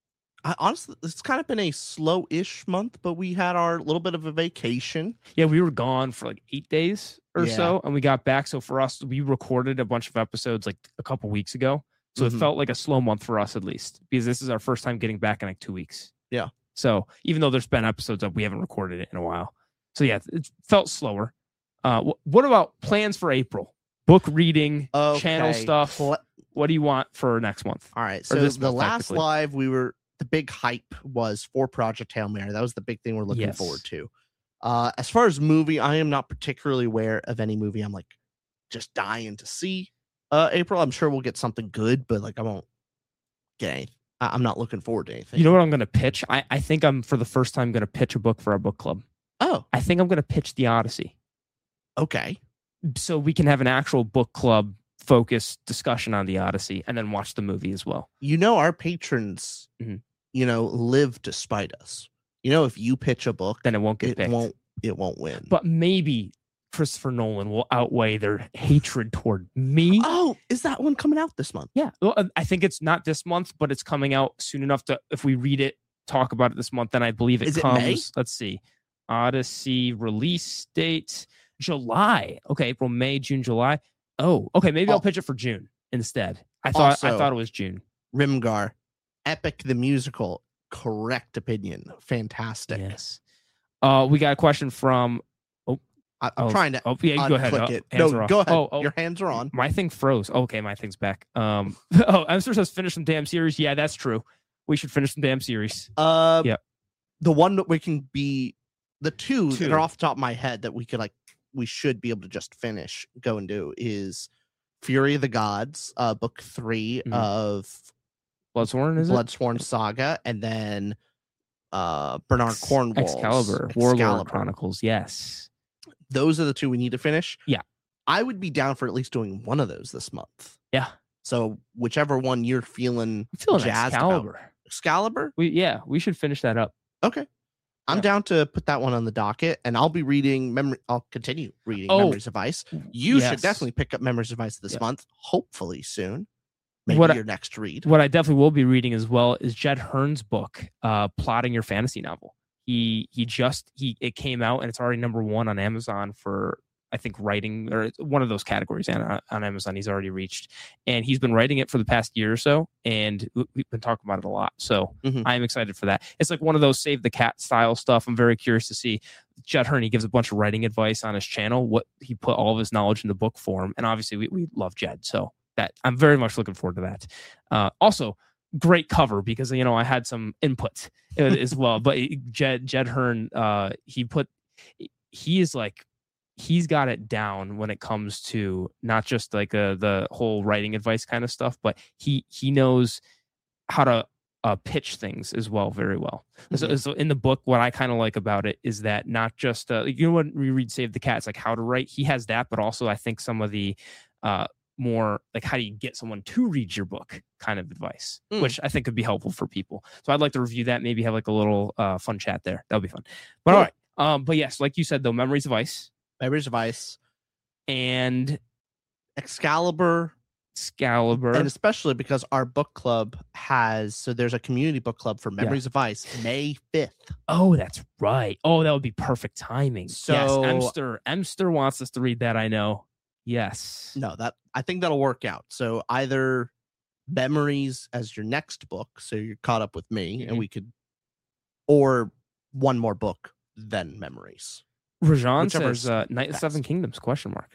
I honestly, it's kind of been a slow-ish month, but we had our little bit of a vacation. Yeah, we were gone for like eight days or Yeah. so, and we got back. So for us, we recorded a bunch of episodes like a couple weeks ago. So Mhm. it felt like a slow month for us at least, because this is our first time getting back in like two weeks. Yeah. So even though there's been episodes up, we haven't recorded it in a while. So yeah, it felt slower. Uh, wh- what about plans for April? Book reading, channel Okay, stuff. pl- What do you want for next month? All right. Or So this the month, last technically. live, we were the big hype was for Project Hail Mary. That was the big thing we're looking Yes. forward to. Uh, as far as movie, I am not particularly aware of any movie I'm like just dying to see. Uh, April, I'm sure we'll get something good, but like I won't get anything. I- I'm not looking forward to anything. You know what I'm going to pitch? I, I think I'm for the first time going to pitch a book for our book club. Oh, I think I'm going to pitch The Odyssey, okay. so we can have an actual book club focused discussion on The Odyssey and then watch the movie as well. You know, our patrons, Mhm. you know, live to spite us. You know, if you pitch a book, Then it won't get it picked. won't it won't win. But maybe Christopher Nolan will outweigh their hatred toward me. oh, is that one coming out this month? Yeah, well, uh, I think it's not this month, but it's coming out soon enough to, if we read it, talk about it this month, then I believe it Is it comes. May? Let's see. Odyssey release date July. Okay, April, May, June, July. Oh, okay. Maybe I'll Oh. pitch it for June instead. I thought I Also- thought it was June. Rimgar, Epic the Musical, correct opinion. Fantastic. Yes. Uh, we got a question from. I, I'm Oh, trying to Oh, yeah, you go ahead. unclick Oh, it. hands No, are off. go ahead. Oh, oh, Your hands are on. my thing froze. Okay, my thing's back. Um. Oh, Emster says finish some damn series. Yeah, that's true. We should finish some damn series. Uh, Yep. The one that we can be, the two, Two. that are off the top of my head that we could like, we should be able to just finish, go and do is Fury of the Gods, uh, book three Mhm. of Bloodsworn, is it? Bloodsworn Saga, and then uh, Bernard Ex- Cornwall's Excalibur, Warlord Excalibur. Chronicles. Yes. Those are the two we need to finish. Yeah. I would be down for at least doing one of those this month. Yeah. So whichever one you're feeling, I'm feeling jazzed Excalibur. about. Excalibur? We yeah, we should finish that up. Okay. I'm Yeah. down to put that one on the docket, and I'll be reading memory. I'll continue reading Oh, Memories of Ice. You yes. should definitely pick up Memories of Ice this Yeah. month, hopefully soon. Maybe What I- your next read. What I definitely will be reading as well is Jed Hearn's book, uh, Plotting Your Fantasy Novel. He he just he it came out and it's already number one on Amazon for I think writing or it's one of those categories on, on Amazon. He's already reached, and he's been writing it for the past year or so, and we- we've been talking about it a lot. So Mhm. I am excited for that. It's like one of those Save the Cat style stuff. I'm very curious to see. Jed Hearn, he gives a bunch of writing advice on his channel. What he put all of his knowledge into book form, and obviously we we love Jed, so that I'm very much looking forward to that. Uh, also, great cover because you know I had some input uh, as well. But Jed Jed Hearn, uh, he put he is like he's got it down when it comes to not just like uh, the whole writing advice kind of stuff, but he he knows how to uh, pitch things as well very well. So, so in the book, what I kind of like about it is that not just uh, you know when we read Save the Cat, it's like how to write. He has that, but also I think some of the uh, more like how do you get someone to read your book kind of advice, Mm. which I think could be helpful for people. So I'd like to review that, maybe have like a little uh, fun chat there. That'll be fun. But Cool. all right. Um, but yes, like you said, though, Memories of Ice Memories of Ice, and Excalibur, Excalibur. and especially because our book club has so there's a community book club for Memories of Ice May fifth. Oh, that's right. Oh, that would be perfect timing. yes, So- Emster. Emster wants us to read that. I know. Yes. No, that I think that'll work out. So either Memories as your next book, so you're caught up with me, Mhm. and we could, or one more book then Memories. Rajan Whichever's says uh, Night of best. Seven Kingdoms? Question mark.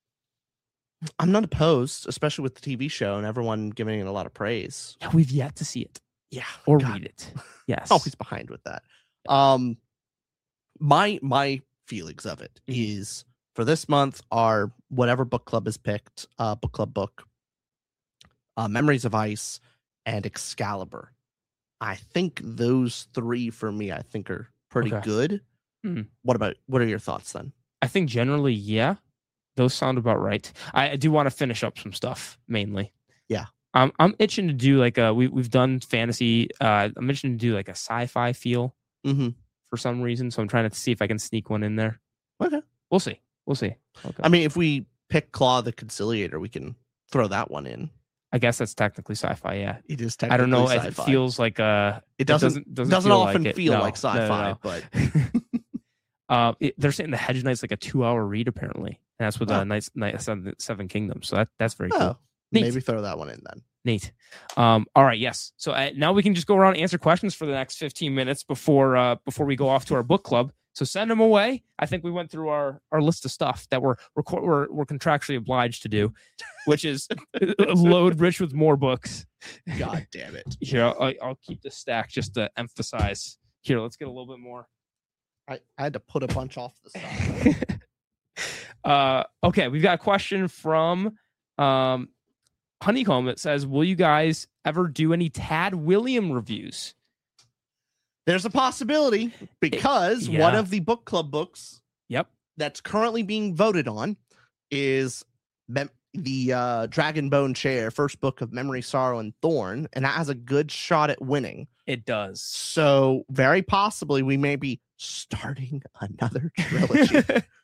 I'm not opposed, especially with the T V show and everyone giving it a lot of praise. Yeah, we've yet to see it Yeah, or God, read it. Yes. always behind with that. Um, my my feelings of it Mhm. is for this month are whatever book club is picked, uh, book club book, uh, Memories of Ice, and Excalibur. I think those three for me, I think are pretty Okay. good. Mhm. What about what are your thoughts then? I think generally, yeah, those sound about right. I, I do want to finish up some stuff mainly. Yeah. I'm I'm itching to do like a we we've done fantasy. Uh, I'm itching to do like a sci-fi feel Mm-hmm. for some reason. So I'm trying to see if I can sneak one in there. Okay. We'll see. We'll see. Okay. I mean, if we pick Claw the Conciliator, we can throw that one in. I guess that's technically sci-fi. Yeah. It is I don't know. technically It sci-fi. feels like uh, It doesn't doesn't doesn't, feel often like it. feel No, like no, no, sci-fi, no. but uh, it, they're saying the Hedge Knight's like a two-hour read apparently, and that's with Oh. uh, Knights, Knight Seven, Seven Kingdoms. So that that's very cool. oh, Neat. maybe throw that one in then. Neat. Um, all right, yes. So uh, now we can just go around and answer questions for the next fifteen minutes before uh, before we go off to our book club. So send them away. I think we went through our, our list of stuff that we're, we're we're we're contractually obliged to do, which is load Rich with more books. God damn it! Here, I'll, I'll keep the stack just to emphasize. Here, let's get a little bit more. I, I had to put a bunch off the side. uh, okay, we've got a question from um, Honeycomb that says, "Will you guys ever do any Tad William reviews?" There's a possibility because yeah. one of the book club books Yep. that's currently being voted on is mem- the uh, Dragon Bone Chair, first book of Memory, Sorrow, and Thorn, and that has a good shot at winning. It does. So very possibly we may be starting another trilogy.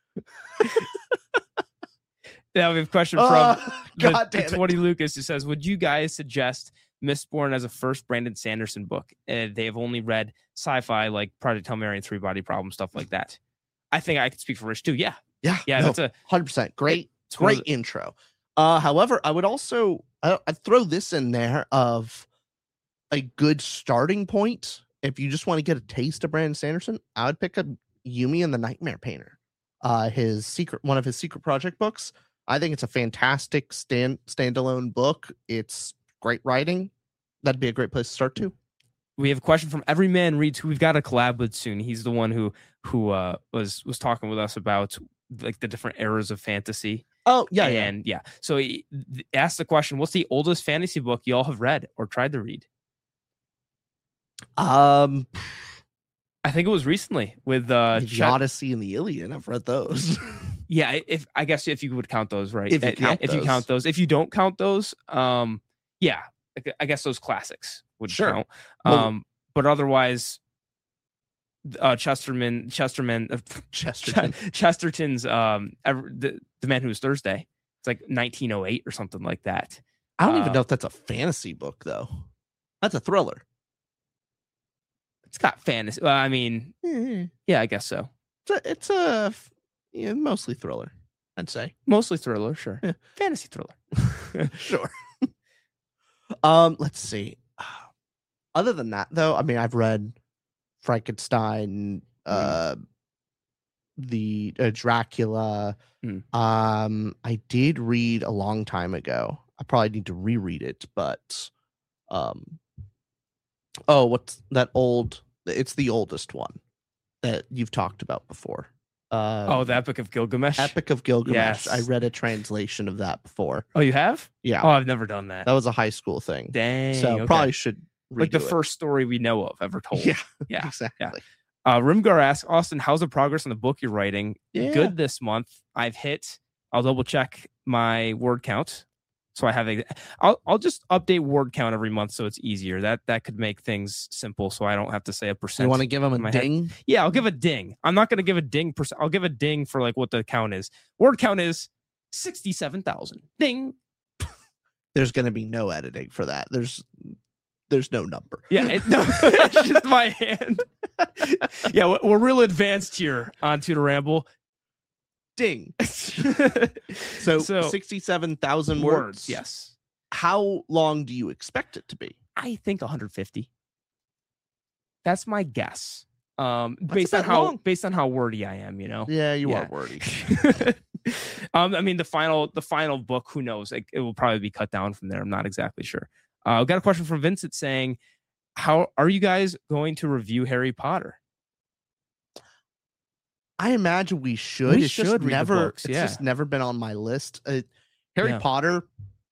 Yeah, we have a question Oh, from the, God the damn it. twenty Lucas who says, "Would you guys suggest Mistborn as a first Brandon Sanderson book? Uh, they have only read sci-fi like Project Hail Mary and Three Body Problem, stuff like that." I think I could speak for Rich too. Yeah, Yeah, yeah, no, that's a one hundred percent. Great, it's one of great intro. Uh, however, I would also I, I'd throw this in there of a good starting point. If you just want to get a taste of Brandon Sanderson, I would pick up Yumi and the Nightmare Painter. Uh, his secret, one of his secret project books. I think it's a fantastic stand standalone book. It's great writing. That'd be a great place to start too. we have a question from Every Man Reads, who we've got to collab with soon. He's the one who who uh, was was talking with us about like the different eras of fantasy. Oh yeah, yeah. and yeah. So he th- asked the question: "What's the oldest fantasy book y'all have read or tried to read?" Um, I think it was recently with uh, the Ch- Odyssey and the Iliad. I've read those. yeah. If I guess if you would count those, right? If you Uh, yeah, count if you those. count those, if you don't count those, um, yeah, I gu- I guess those classics would Sure. count. Well- Um, but otherwise, uh, Chesterman, Chesterman, Chesterton. Chesterton's um, ever, the the Man Who Was Thursday. It's like nineteen oh eight or something like that. I don't even Uh, know if that's a fantasy book though. That's a thriller. It's got fantasy. Well, I mean, It's yeah, I guess so. a, it's a yeah, mostly thriller, I'd say. Mostly thriller, sure. Yeah. Fantasy thriller. Sure. um, let's see. Other than that, though, I mean, I've read Frankenstein, uh, the uh, Dracula. Mm. Um, I did read a long time ago. I probably need to reread it, but um, oh, what's that old? It's the oldest one that you've talked about before. Uh, Oh, the Epic of Gilgamesh. Epic of Gilgamesh. Yes. I read a translation of that before. Oh, you have? Yeah, Oh, I've never done that. that was a high school thing. Dang. so okay. probably should like the redo it. first story we know of ever told. Yeah, Yeah. exactly. Uh, Rimgar asks, Austin, how's the progress on the book you're writing? Yeah. Good this month. I've hit. I'll double check my word count. So I have a. I'll I'll just update word count every month so it's easier. That that could make things simple, so I don't have to say a percent. You want to give him in my a head. ding? Yeah, I'll give a ding. I'm not going to give a ding. Per, I'll give a ding for like what the count is. Word count is sixty-seven thousand. Ding. There's going to be no editing for that. There's there's no number. Yeah, it, no, it's just my hand. yeah, we're, we're real advanced here on Tutor Ramble. Ding. So, So, sixty-seven thousand words. yes. How long do you expect it to be? I think one hundred fifty. That's my guess. Um, That's a based on bit how long. based on how wordy I am, you know. Yeah, you Yeah. are wordy. um, I mean, the final the final book, who knows? Like, it will probably be cut down from there. I'm not exactly sure. Uh, I've got a question from Vincent saying, "How are you guys going to review Harry Potter?" I imagine we should. We it's should just read the never. books, It's yeah. just never been on my list. Uh, Harry Yeah. Potter.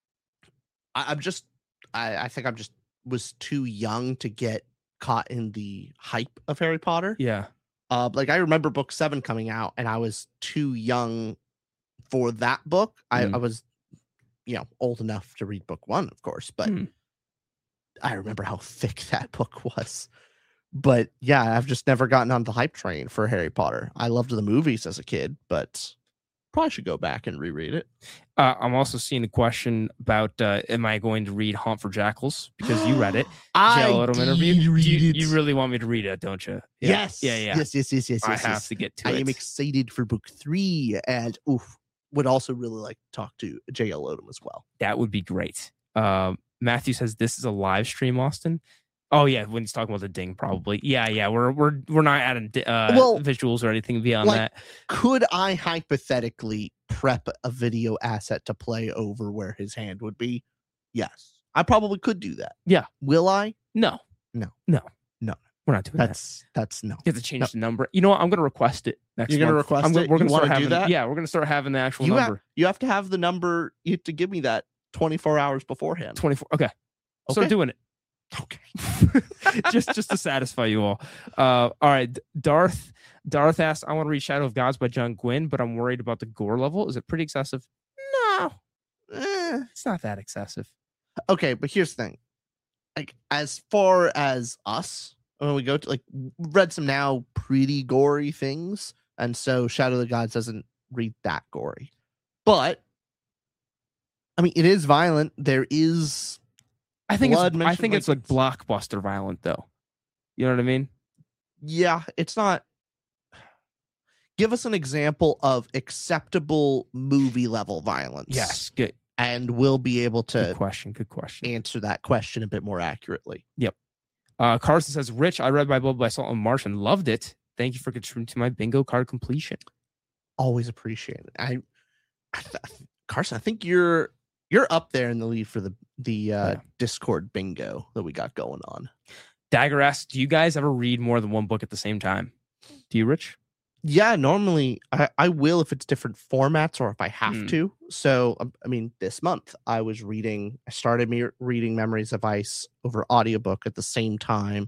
I, I'm just. I, I think I'm just was too young to get caught in the hype of Harry Potter. Yeah, Uh, like I remember book seven coming out, and I was too young for that book. I, Mm. I was, you know, old enough to read book one, of course, but Mm. I remember how thick that book was. But yeah, I've just never gotten on the hype train for Harry Potter. I loved the movies as a kid, but probably should go back and reread it. uh, I'm also seeing a question about uh, am I going to read Haunt for Jackals because you read it. I Jail Odom interview. did You, read it. you really want me to read it, don't you? Yeah. Yes. Yeah. Yeah. Yes. Yes. Yes. Yes. I yes, have yes. to get to I it. am excited for book three, and oof, would also really like to talk to J L Odom as well. That would be great. Um, Matthew says this is a live stream, Austin. Oh yeah, when he's talking about the ding, probably. Yeah, yeah. We're we're we're not adding uh, Well, visuals or anything beyond like, that. Could I hypothetically prep a video asset to play over where his hand would be? Yes, I probably could do that. Yeah. Will I? No, No. no, No. We're not doing that. That's that's no. You have to change no. the number. You know what? I'm going to request it next You're gonna month. request I'm gonna, it? We're You going to start wanna do having that? Yeah, we're going to start having the actual You have, number. you have to have the number. You have to give me that twenty-four hours beforehand. twenty-four. Okay. So Okay. doing it. Okay. just just to satisfy you all. Uh, all right. Darth Darth asks, I want to read Shadow of Gods by John Gwynne, but I'm worried about the gore level. Is it pretty excessive? No. Eh. It's not that excessive. Okay, but here's the thing. Like, as far as us, when we go to like read some now pretty gory things, and so Shadow of the Gods doesn't read that gory. But I mean, it is violent. There is I think blood it's I mentioned, think like, it's like it's- blockbuster violent though. You know what I mean? yeah, it's not. Give us an example of acceptable movie level violence. Yes. Good. And we'll be able Good to question. Good question. answer that question a bit more accurately. Uh, Carson says, Rich, I read My Blood by Salt and Marsh and loved it. Thank you for contributing to my bingo card completion. Always appreciate it. I, I th- Carson, I think you're you're up there in the lead for the the uh, Yeah. Discord bingo that we got going on. Dagger asks, do you guys ever read more than one book at the same time? Do you, Rich? Yeah, normally I, I will if it's different formats or if I have Hmm. to. So, um, I mean, this month I was reading, I started me reading Memories of Ice over audiobook at the same time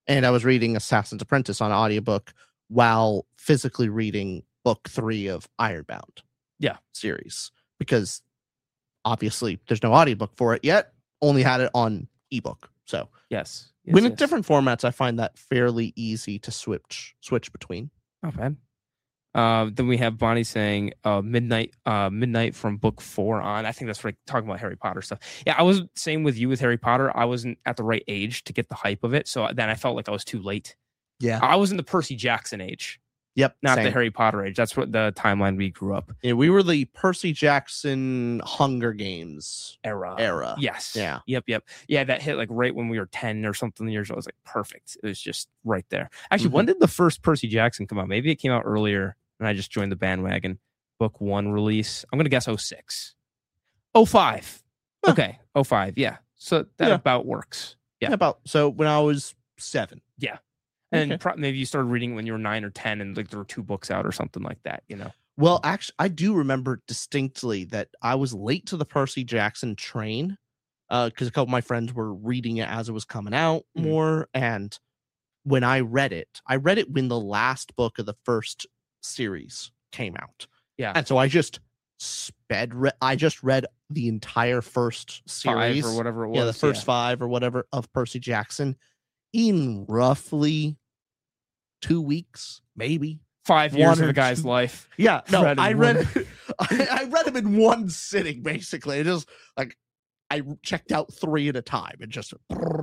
and I was reading Assassin's Apprentice on audiobook while physically reading book three of Ironbound. Yeah. Series, because obviously there's no audiobook for it yet. Only had it on ebook. So Yes. yes when yes. it's different formats, I find that fairly easy to switch switch between. Not bad. Uh, then we have Bonnie saying uh, midnight, uh, midnight from book four on. I think that's like talking about Harry Potter stuff. Yeah, I was same with you with Harry Potter. I wasn't at the right age to get the hype of it, so then I felt like I was too late. Yeah. I was in the Percy Jackson age, Yep. not same. the Harry Potter age. That's what the timeline we grew up Yeah, we were the Percy Jackson Hunger Games era. era. Yes. Yeah. Yep. Yep. Yeah, that hit like right when we were ten or something years old. I was like, perfect. It was just right there. Actually, Mhm. when did the first Percy Jackson come out? Maybe it came out earlier. And I just joined the bandwagon. Book one release. I'm going to guess oh six. oh five. Huh. Okay. oh five. Yeah. So that Yeah. about works. Yeah. Yeah, about so when I was seven. And Okay. pro- maybe you started reading when you were nine or ten and like there were two books out or something like that, you know? Well, actually, I do remember distinctly that I was late to the Percy Jackson train because a couple of my friends were reading it as it was coming out Mhm. more. And when I read it, I read it when the last book of the first series came out. Yeah. And so I just sped, re- I just read the entire first series Five or whatever it was. yeah, the first five or whatever of Percy Jackson in roughly two weeks, maybe. Five years one of or a guy's two- life. Yeah, no, Read in I one- read, I, I read them in one sitting, basically. It just like I checked out three at a time and just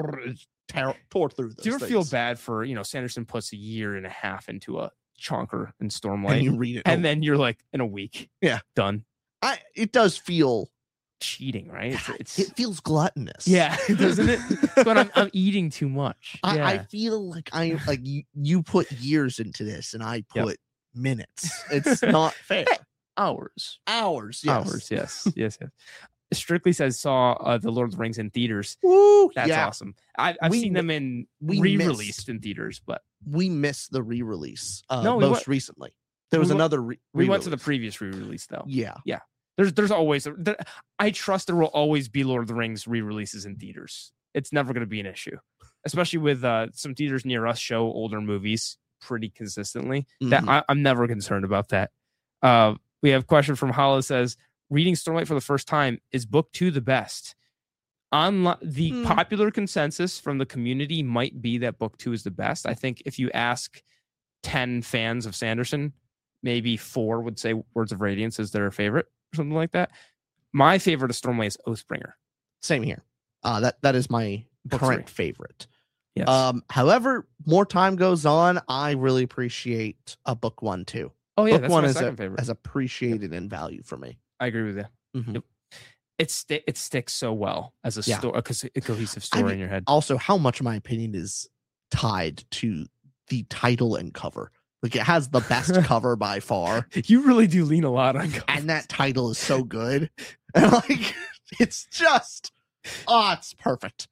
tear, tore through those. Do you ever feel things. bad for, you know, Sanderson puts a year and a half into a chonker and And Stormlight, you and, read it, then you're like, in a week, Yeah. done. I it does feel Cheating, right? It's, it's it feels gluttonous. yeah, doesn't it? But I'm, I'm eating too much. I, yeah. I feel like I like you, you put years into this and I Yep. put minutes. It's not fair. hours. Hours, yes. Hours, yes, yes, yes. Strictly says saw uh, the Lord of the Rings in theaters. Woo, That's yeah. awesome. I, I've We seen mi- them in we re-released missed- in theaters, but We missed the re-release uh, No, we most went- recently. There was we went- another re- we went to the re-release. previous re-release though. Yeah. There's there's always there, I trust there will always be Lord of the Rings re-releases in theaters. It's never going to be an issue, especially with uh, some theaters near us show older movies pretty consistently. That Mhm. I, I'm never concerned about that. Uh, we have a question from Hala says, reading Stormlight for the first time, is book two the best? On the Hmm. popular consensus from the community might be that book two is the best. I think if you ask ten fans of Sanderson, maybe four would say Words of Radiance is their favorite or something like that. My favorite of Stormlight is Oathbringer. Same here. Uh, that that is my Book current three. favorite. Yes. Um, however, more time goes on, I really appreciate a book one too. oh, yeah, book that's one my is second a, favorite. as appreciated in value for me. I agree with you. Mhm. Yep. It, sti- it sticks so well as a, Yeah. sto- a, co- a cohesive I story mean, in your head. Also, how much of my opinion is tied to the title and cover. Like it has the best cover by far, You really do lean a lot on covers. and that title is so good. And like it's just oh, it's perfect.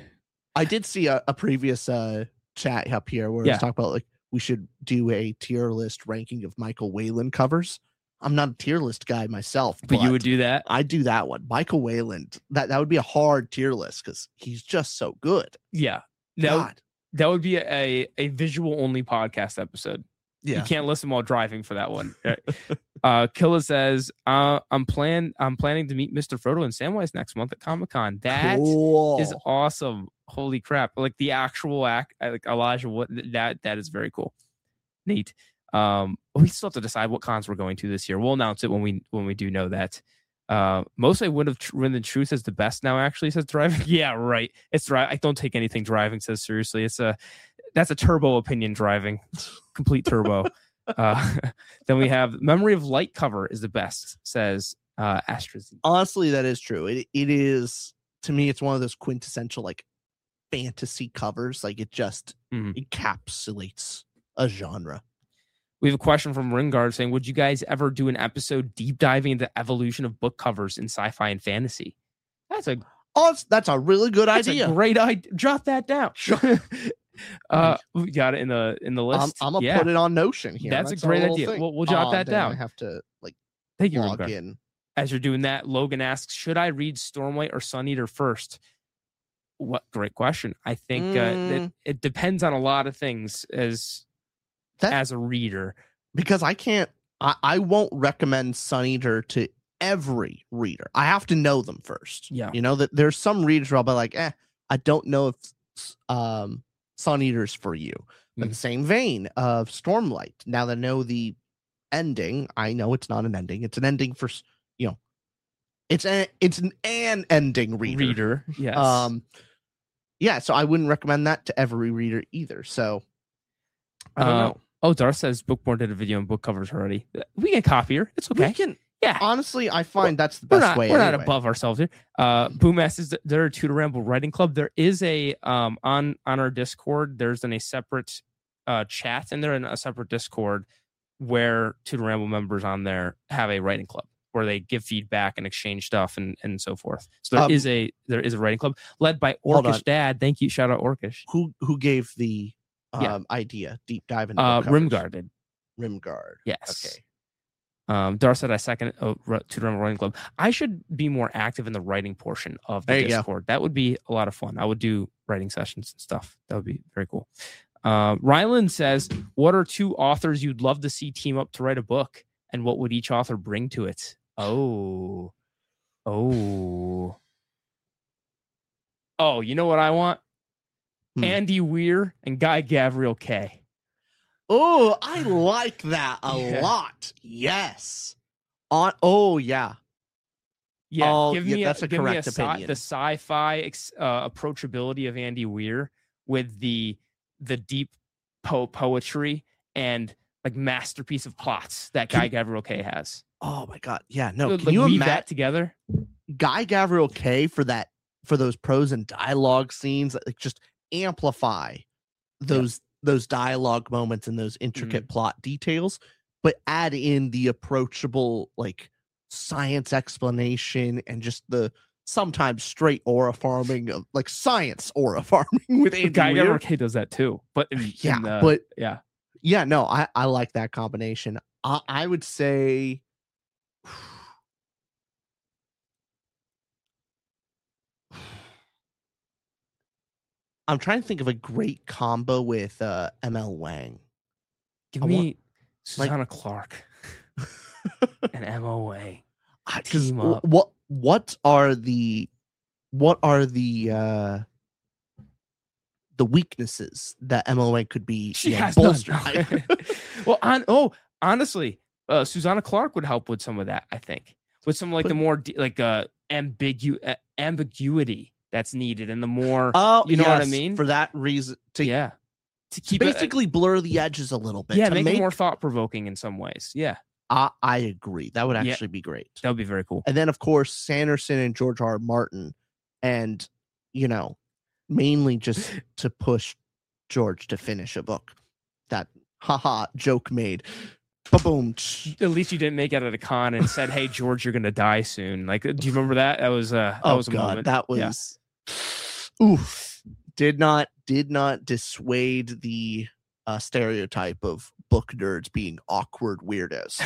I did see a, a previous uh chat up here where Yeah. it was talking about like we should do a tier list ranking of Michael Wayland covers. I'm not a tier list guy myself, but you would do that. I do that one. Michael Wayland. That that would be a hard tier list because he's just so good. Yeah. That, would- God. that would be a, a visual only podcast episode. You Yeah. can't listen while driving for that one. Right. uh, Killa says, uh, "I'm plan I'm planning to meet Mister Frodo and Samwise next month at Comic Con. That is Cool. awesome. Holy crap! Like the actual act, like Elijah. What that that is very cool. Neat. Um, we still have to decide what cons we're going to this year. We'll announce it when we when we do know that. Uh, mostly Wind of Tr- Wind and Truth is the best now. Actually, says driving. Yeah, right. It's drive. I don't take anything driving says seriously. It's a that's a turbo opinion driving, complete turbo. uh, then we have Memory of Light cover is the best says uh, Astra Z. Honestly, that is true. It it is to me. It's one of those quintessential like fantasy covers. Like it just Mhm. encapsulates a genre. We have a question from Ringard saying, would you guys ever do an episode deep diving into the evolution of book covers in sci-fi and fantasy? That's a, Oh, it's- that's a really good that's idea. a great idea. Jot that down. Sure. uh, we got it in the in the I'm, list. I'm gonna yeah. put it on Notion here. That's a our great little idea. thing. We'll- we'll jot Oh, that then down. I have to like Thank you, log Ringard. in. As you're doing that, Logan asks, should I read Stormlight or Sun Eater first? What great question. I think uh, Mm. it, it depends on a lot of things as That- as a reader. because I can't, I, I won't recommend Sun Eater to every reader. I have to know them first. Yeah. You know, that there's some readers where I'll be like, eh, I don't know if um, Sun Eater's for you. But Mm. the same vein of Stormlight. Now that I know the ending, I know it's not an ending. It's an ending for, s- you know, it's a, it's an, an ending reader. Reader, yes. Um, yeah, so I wouldn't recommend that to every reader either. So I don't Uh, know. Oh, Dar says Bookborn did a video on book covers already. We can copy her. It's okay. We can, yeah. honestly, I find that's the We're best not, way. we're not anyway. above ourselves here. Uh, Boom asks, is there a Tutor Ramble writing club? There is a um on on our Discord. There's in a separate uh chat, and they're in a separate Discord where Tutor Ramble members on there have a writing club where they give feedback and exchange stuff and and so forth. So there Um, is a there is a writing club led by hold on. Orcish Dad. Thank you, shout out Orcish. Who who gave the um, Yeah. idea? Deep dive into Uh, book covers? Rimguard did. Rimguard. Yes. Okay. Um, Dar said I second oh, ru- Tutor Ramble writing club. I should be more active in the writing portion of the There you go. Discord. That would be a lot of fun. I would do writing sessions and stuff. That would be very cool. Uh, Ryland says, what are two authors you'd love to see team up to write a book, and what would each author bring to it? Oh, oh, oh! You know what I want? Hmm. Andy Weir and Guy Gavriel Kay. Oh, I like that a Yeah. lot. Yes. On. Oh yeah. Yeah, Oh, give yeah, me that's a, a give me a correct sci- opinion. the sci-fi ex, uh, approachability of Andy Weir with the the deep po- poetry and like masterpiece of plots that Guy Gavriel Kay has. Oh my god. Yeah. No. Like, Can you weave imagine that together? Guy Gavriel Kay for that for those prose and dialogue scenes that like just amplify those those dialogue moments and those intricate Mm-hmm. plot details, but add in the approachable like science explanation and just the sometimes straight aura farming of like science aura farming with Andy Guy Weir. Gavriel Kay does that too, but in, Yeah, in, uh, but yeah, yeah, no, I I like that combination. I I would say. I'm trying to think of a great combo with uh, M L Wang. give I me want- like- Susanna Clark and M O A. Because Team up. what what are the what are the uh the weaknesses that M L Wang could be She you know, has none. bolstered by? Well, on oh, honestly, uh, Susanna Clark would help with some of that. I think with some like But- the more de- like uh ambigu uh, ambiguity that's needed, and the more Oh, you know what I yes, mean? For that reason, to yeah, to to keep it, uh, basically blur the edges a little bit. yeah, to make, make it more thought provoking in some ways. Yeah, I, I agree. That would Yeah. actually be great. that would be very cool. And then, of course, Sanderson and George R. R. Martin, and you know, mainly just to push George to finish a book. That haha joke made. Ba-boom. At least you didn't make it at a con and said, "Hey, George, you're gonna die soon." Like, do you remember that? That was uh, that Oh was a god, moment. that Yeah. was oof. Did not did not dissuade the uh, stereotype of book nerds being awkward weirdos.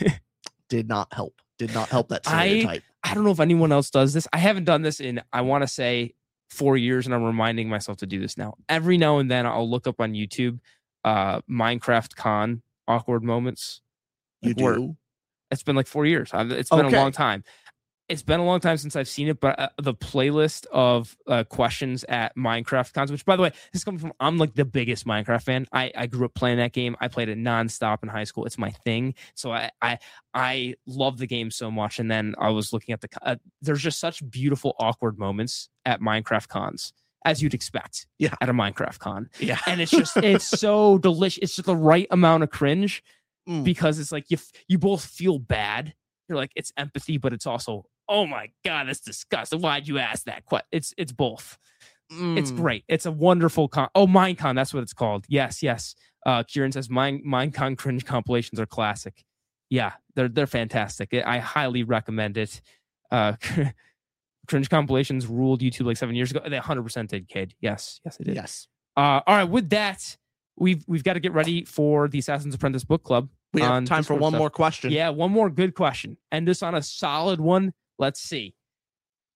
Did not help. Did not help that I- stereotype. I don't know if anyone else does this. I haven't done this in, I want to say, four years, and I'm reminding myself to do this now. Every now and then, I'll look up on YouTube uh, Minecraft Con awkward moments. You Like, where- do. It's been like four years. I've, it's been Okay. a long time. It's been a long time since I've seen it, but uh, the playlist of uh, questions at Minecraft cons, which by the way, this is coming from, I'm like the biggest Minecraft fan. I, I grew up playing that game. I played it nonstop in high school. It's my thing. So I I, I love the game so much. And then I was looking at the, uh, there's just such beautiful, awkward moments at Minecraft cons, as you'd expect Yeah. at a Minecraft con. Yeah. And it's just, it's so delicious. It's just the right amount of cringe Mm. because it's like you f- you both feel bad. You're like, it's empathy, but it's also, oh my god, that's disgusting. Why'd you ask that? Qu-? It's it's both. It's Mm. great. It's a wonderful con. Oh, Minecon, that's what it's called. Yes, yes. Uh, Kieran says Mine Minecon cringe compilations are classic. Yeah, they're they're fantastic. I highly recommend it. Uh, cringe compilations ruled YouTube like seven years ago. They one hundred percent did, kid. Yes, yes, they did. Yes. Uh, all right, with that, we've we've got to get ready for the Assassin's Apprentice book club. We have on time for Discord one stuff. more question. Yeah, one more good question. End us on a solid one. Let's see.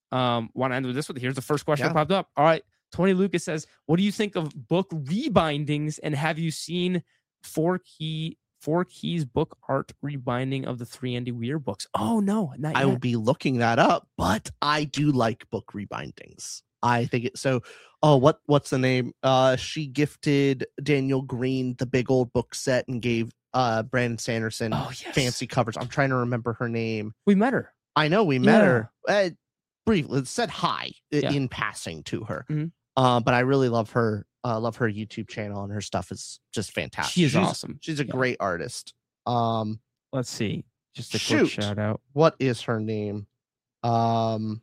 Um, want to end with this one? Here's the first question Yeah. that popped up. All right. Tony Lucas says, what do you think of book rebindings? And have you seen Four Key Four Keys book art rebinding of the three Andy Weir books? Oh no, not I yet. will be looking that up, but I do like book rebindings. I think it so. Oh, what what's the name? Uh, she gifted Daniel Green the big old book set and gave uh Brandon Sanderson Oh yes. fancy covers. I'm trying to remember her name. We met her. I know we met Yeah. her. Uh, briefly, it said hi i- Yeah. in passing to her. Mhm. Uh, but I really love her. Uh, love her YouTube channel, and her stuff is just fantastic. She is she's, awesome. She's a Yeah. great artist. Um, Let's see. Just a Shoot. quick shout out. what is her name? Um,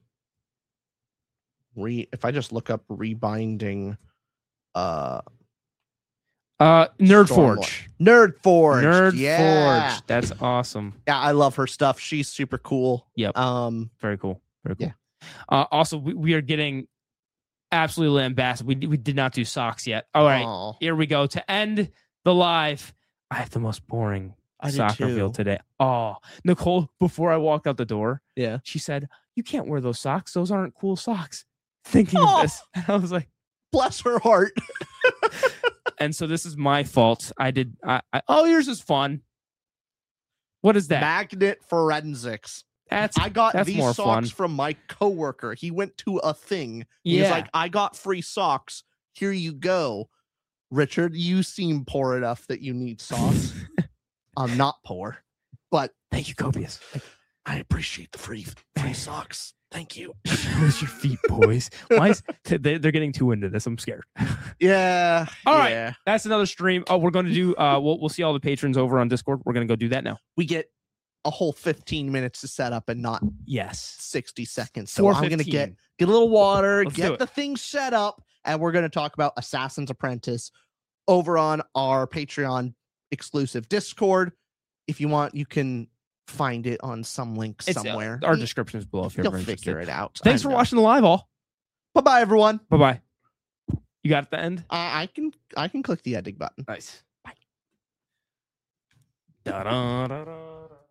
re if I just look up rebinding, uh, Uh, Nerd Stormlight. Forge. Nerd Forge. Nerd yeah. Forge. That's awesome. Yeah, I love her stuff. She's super cool. Yep. Um, Very cool. Very cool. Yeah. Uh, also, we, we are getting absolutely lambasted. We we did not do socks yet. All right, aw, here we go to end the live. I have the most boring I did soccer too. field today. Oh, Nicole, before I walked out the door, Yeah. she said, "You can't wear those socks. Those aren't cool socks." Thinking Oh. of this, and I was like, Bless her heart. and so this is my fault. I did. I, I oh, yours is fun. What is that? Magnet forensics. That's I got that's these more socks fun. from my coworker. He went to a thing. He Yeah. was like, I got free socks. Here you go. Richard, you seem poor enough that you need socks. I'm not poor, but Thank you, Copious. I appreciate the free free socks. Thank you. Where's your feet, boys? Why is they- they're getting too into this? I'm scared. Yeah. All right. yeah. That's another stream. Oh, we're going to do. Uh, we'll we'll see all the patrons over on Discord. We're going to go do that now. We get a whole fifteen minutes to set up and not Yes. sixty seconds. So four I'm gonna fifteen. get get a little water, Let's do get it. the thing set up, and we're gonna talk about Assassin's Apprentice over on our Patreon exclusive Discord. If you want, you can find it on some link It's, uh, somewhere. our description is below if you're You'll ever figure interested. it out. Thanks I for know. watching the live, all. Bye bye, everyone. Bye bye. You got it at the end. I, I can I can click the ending button. Nice. Bye. Da-da-da-da.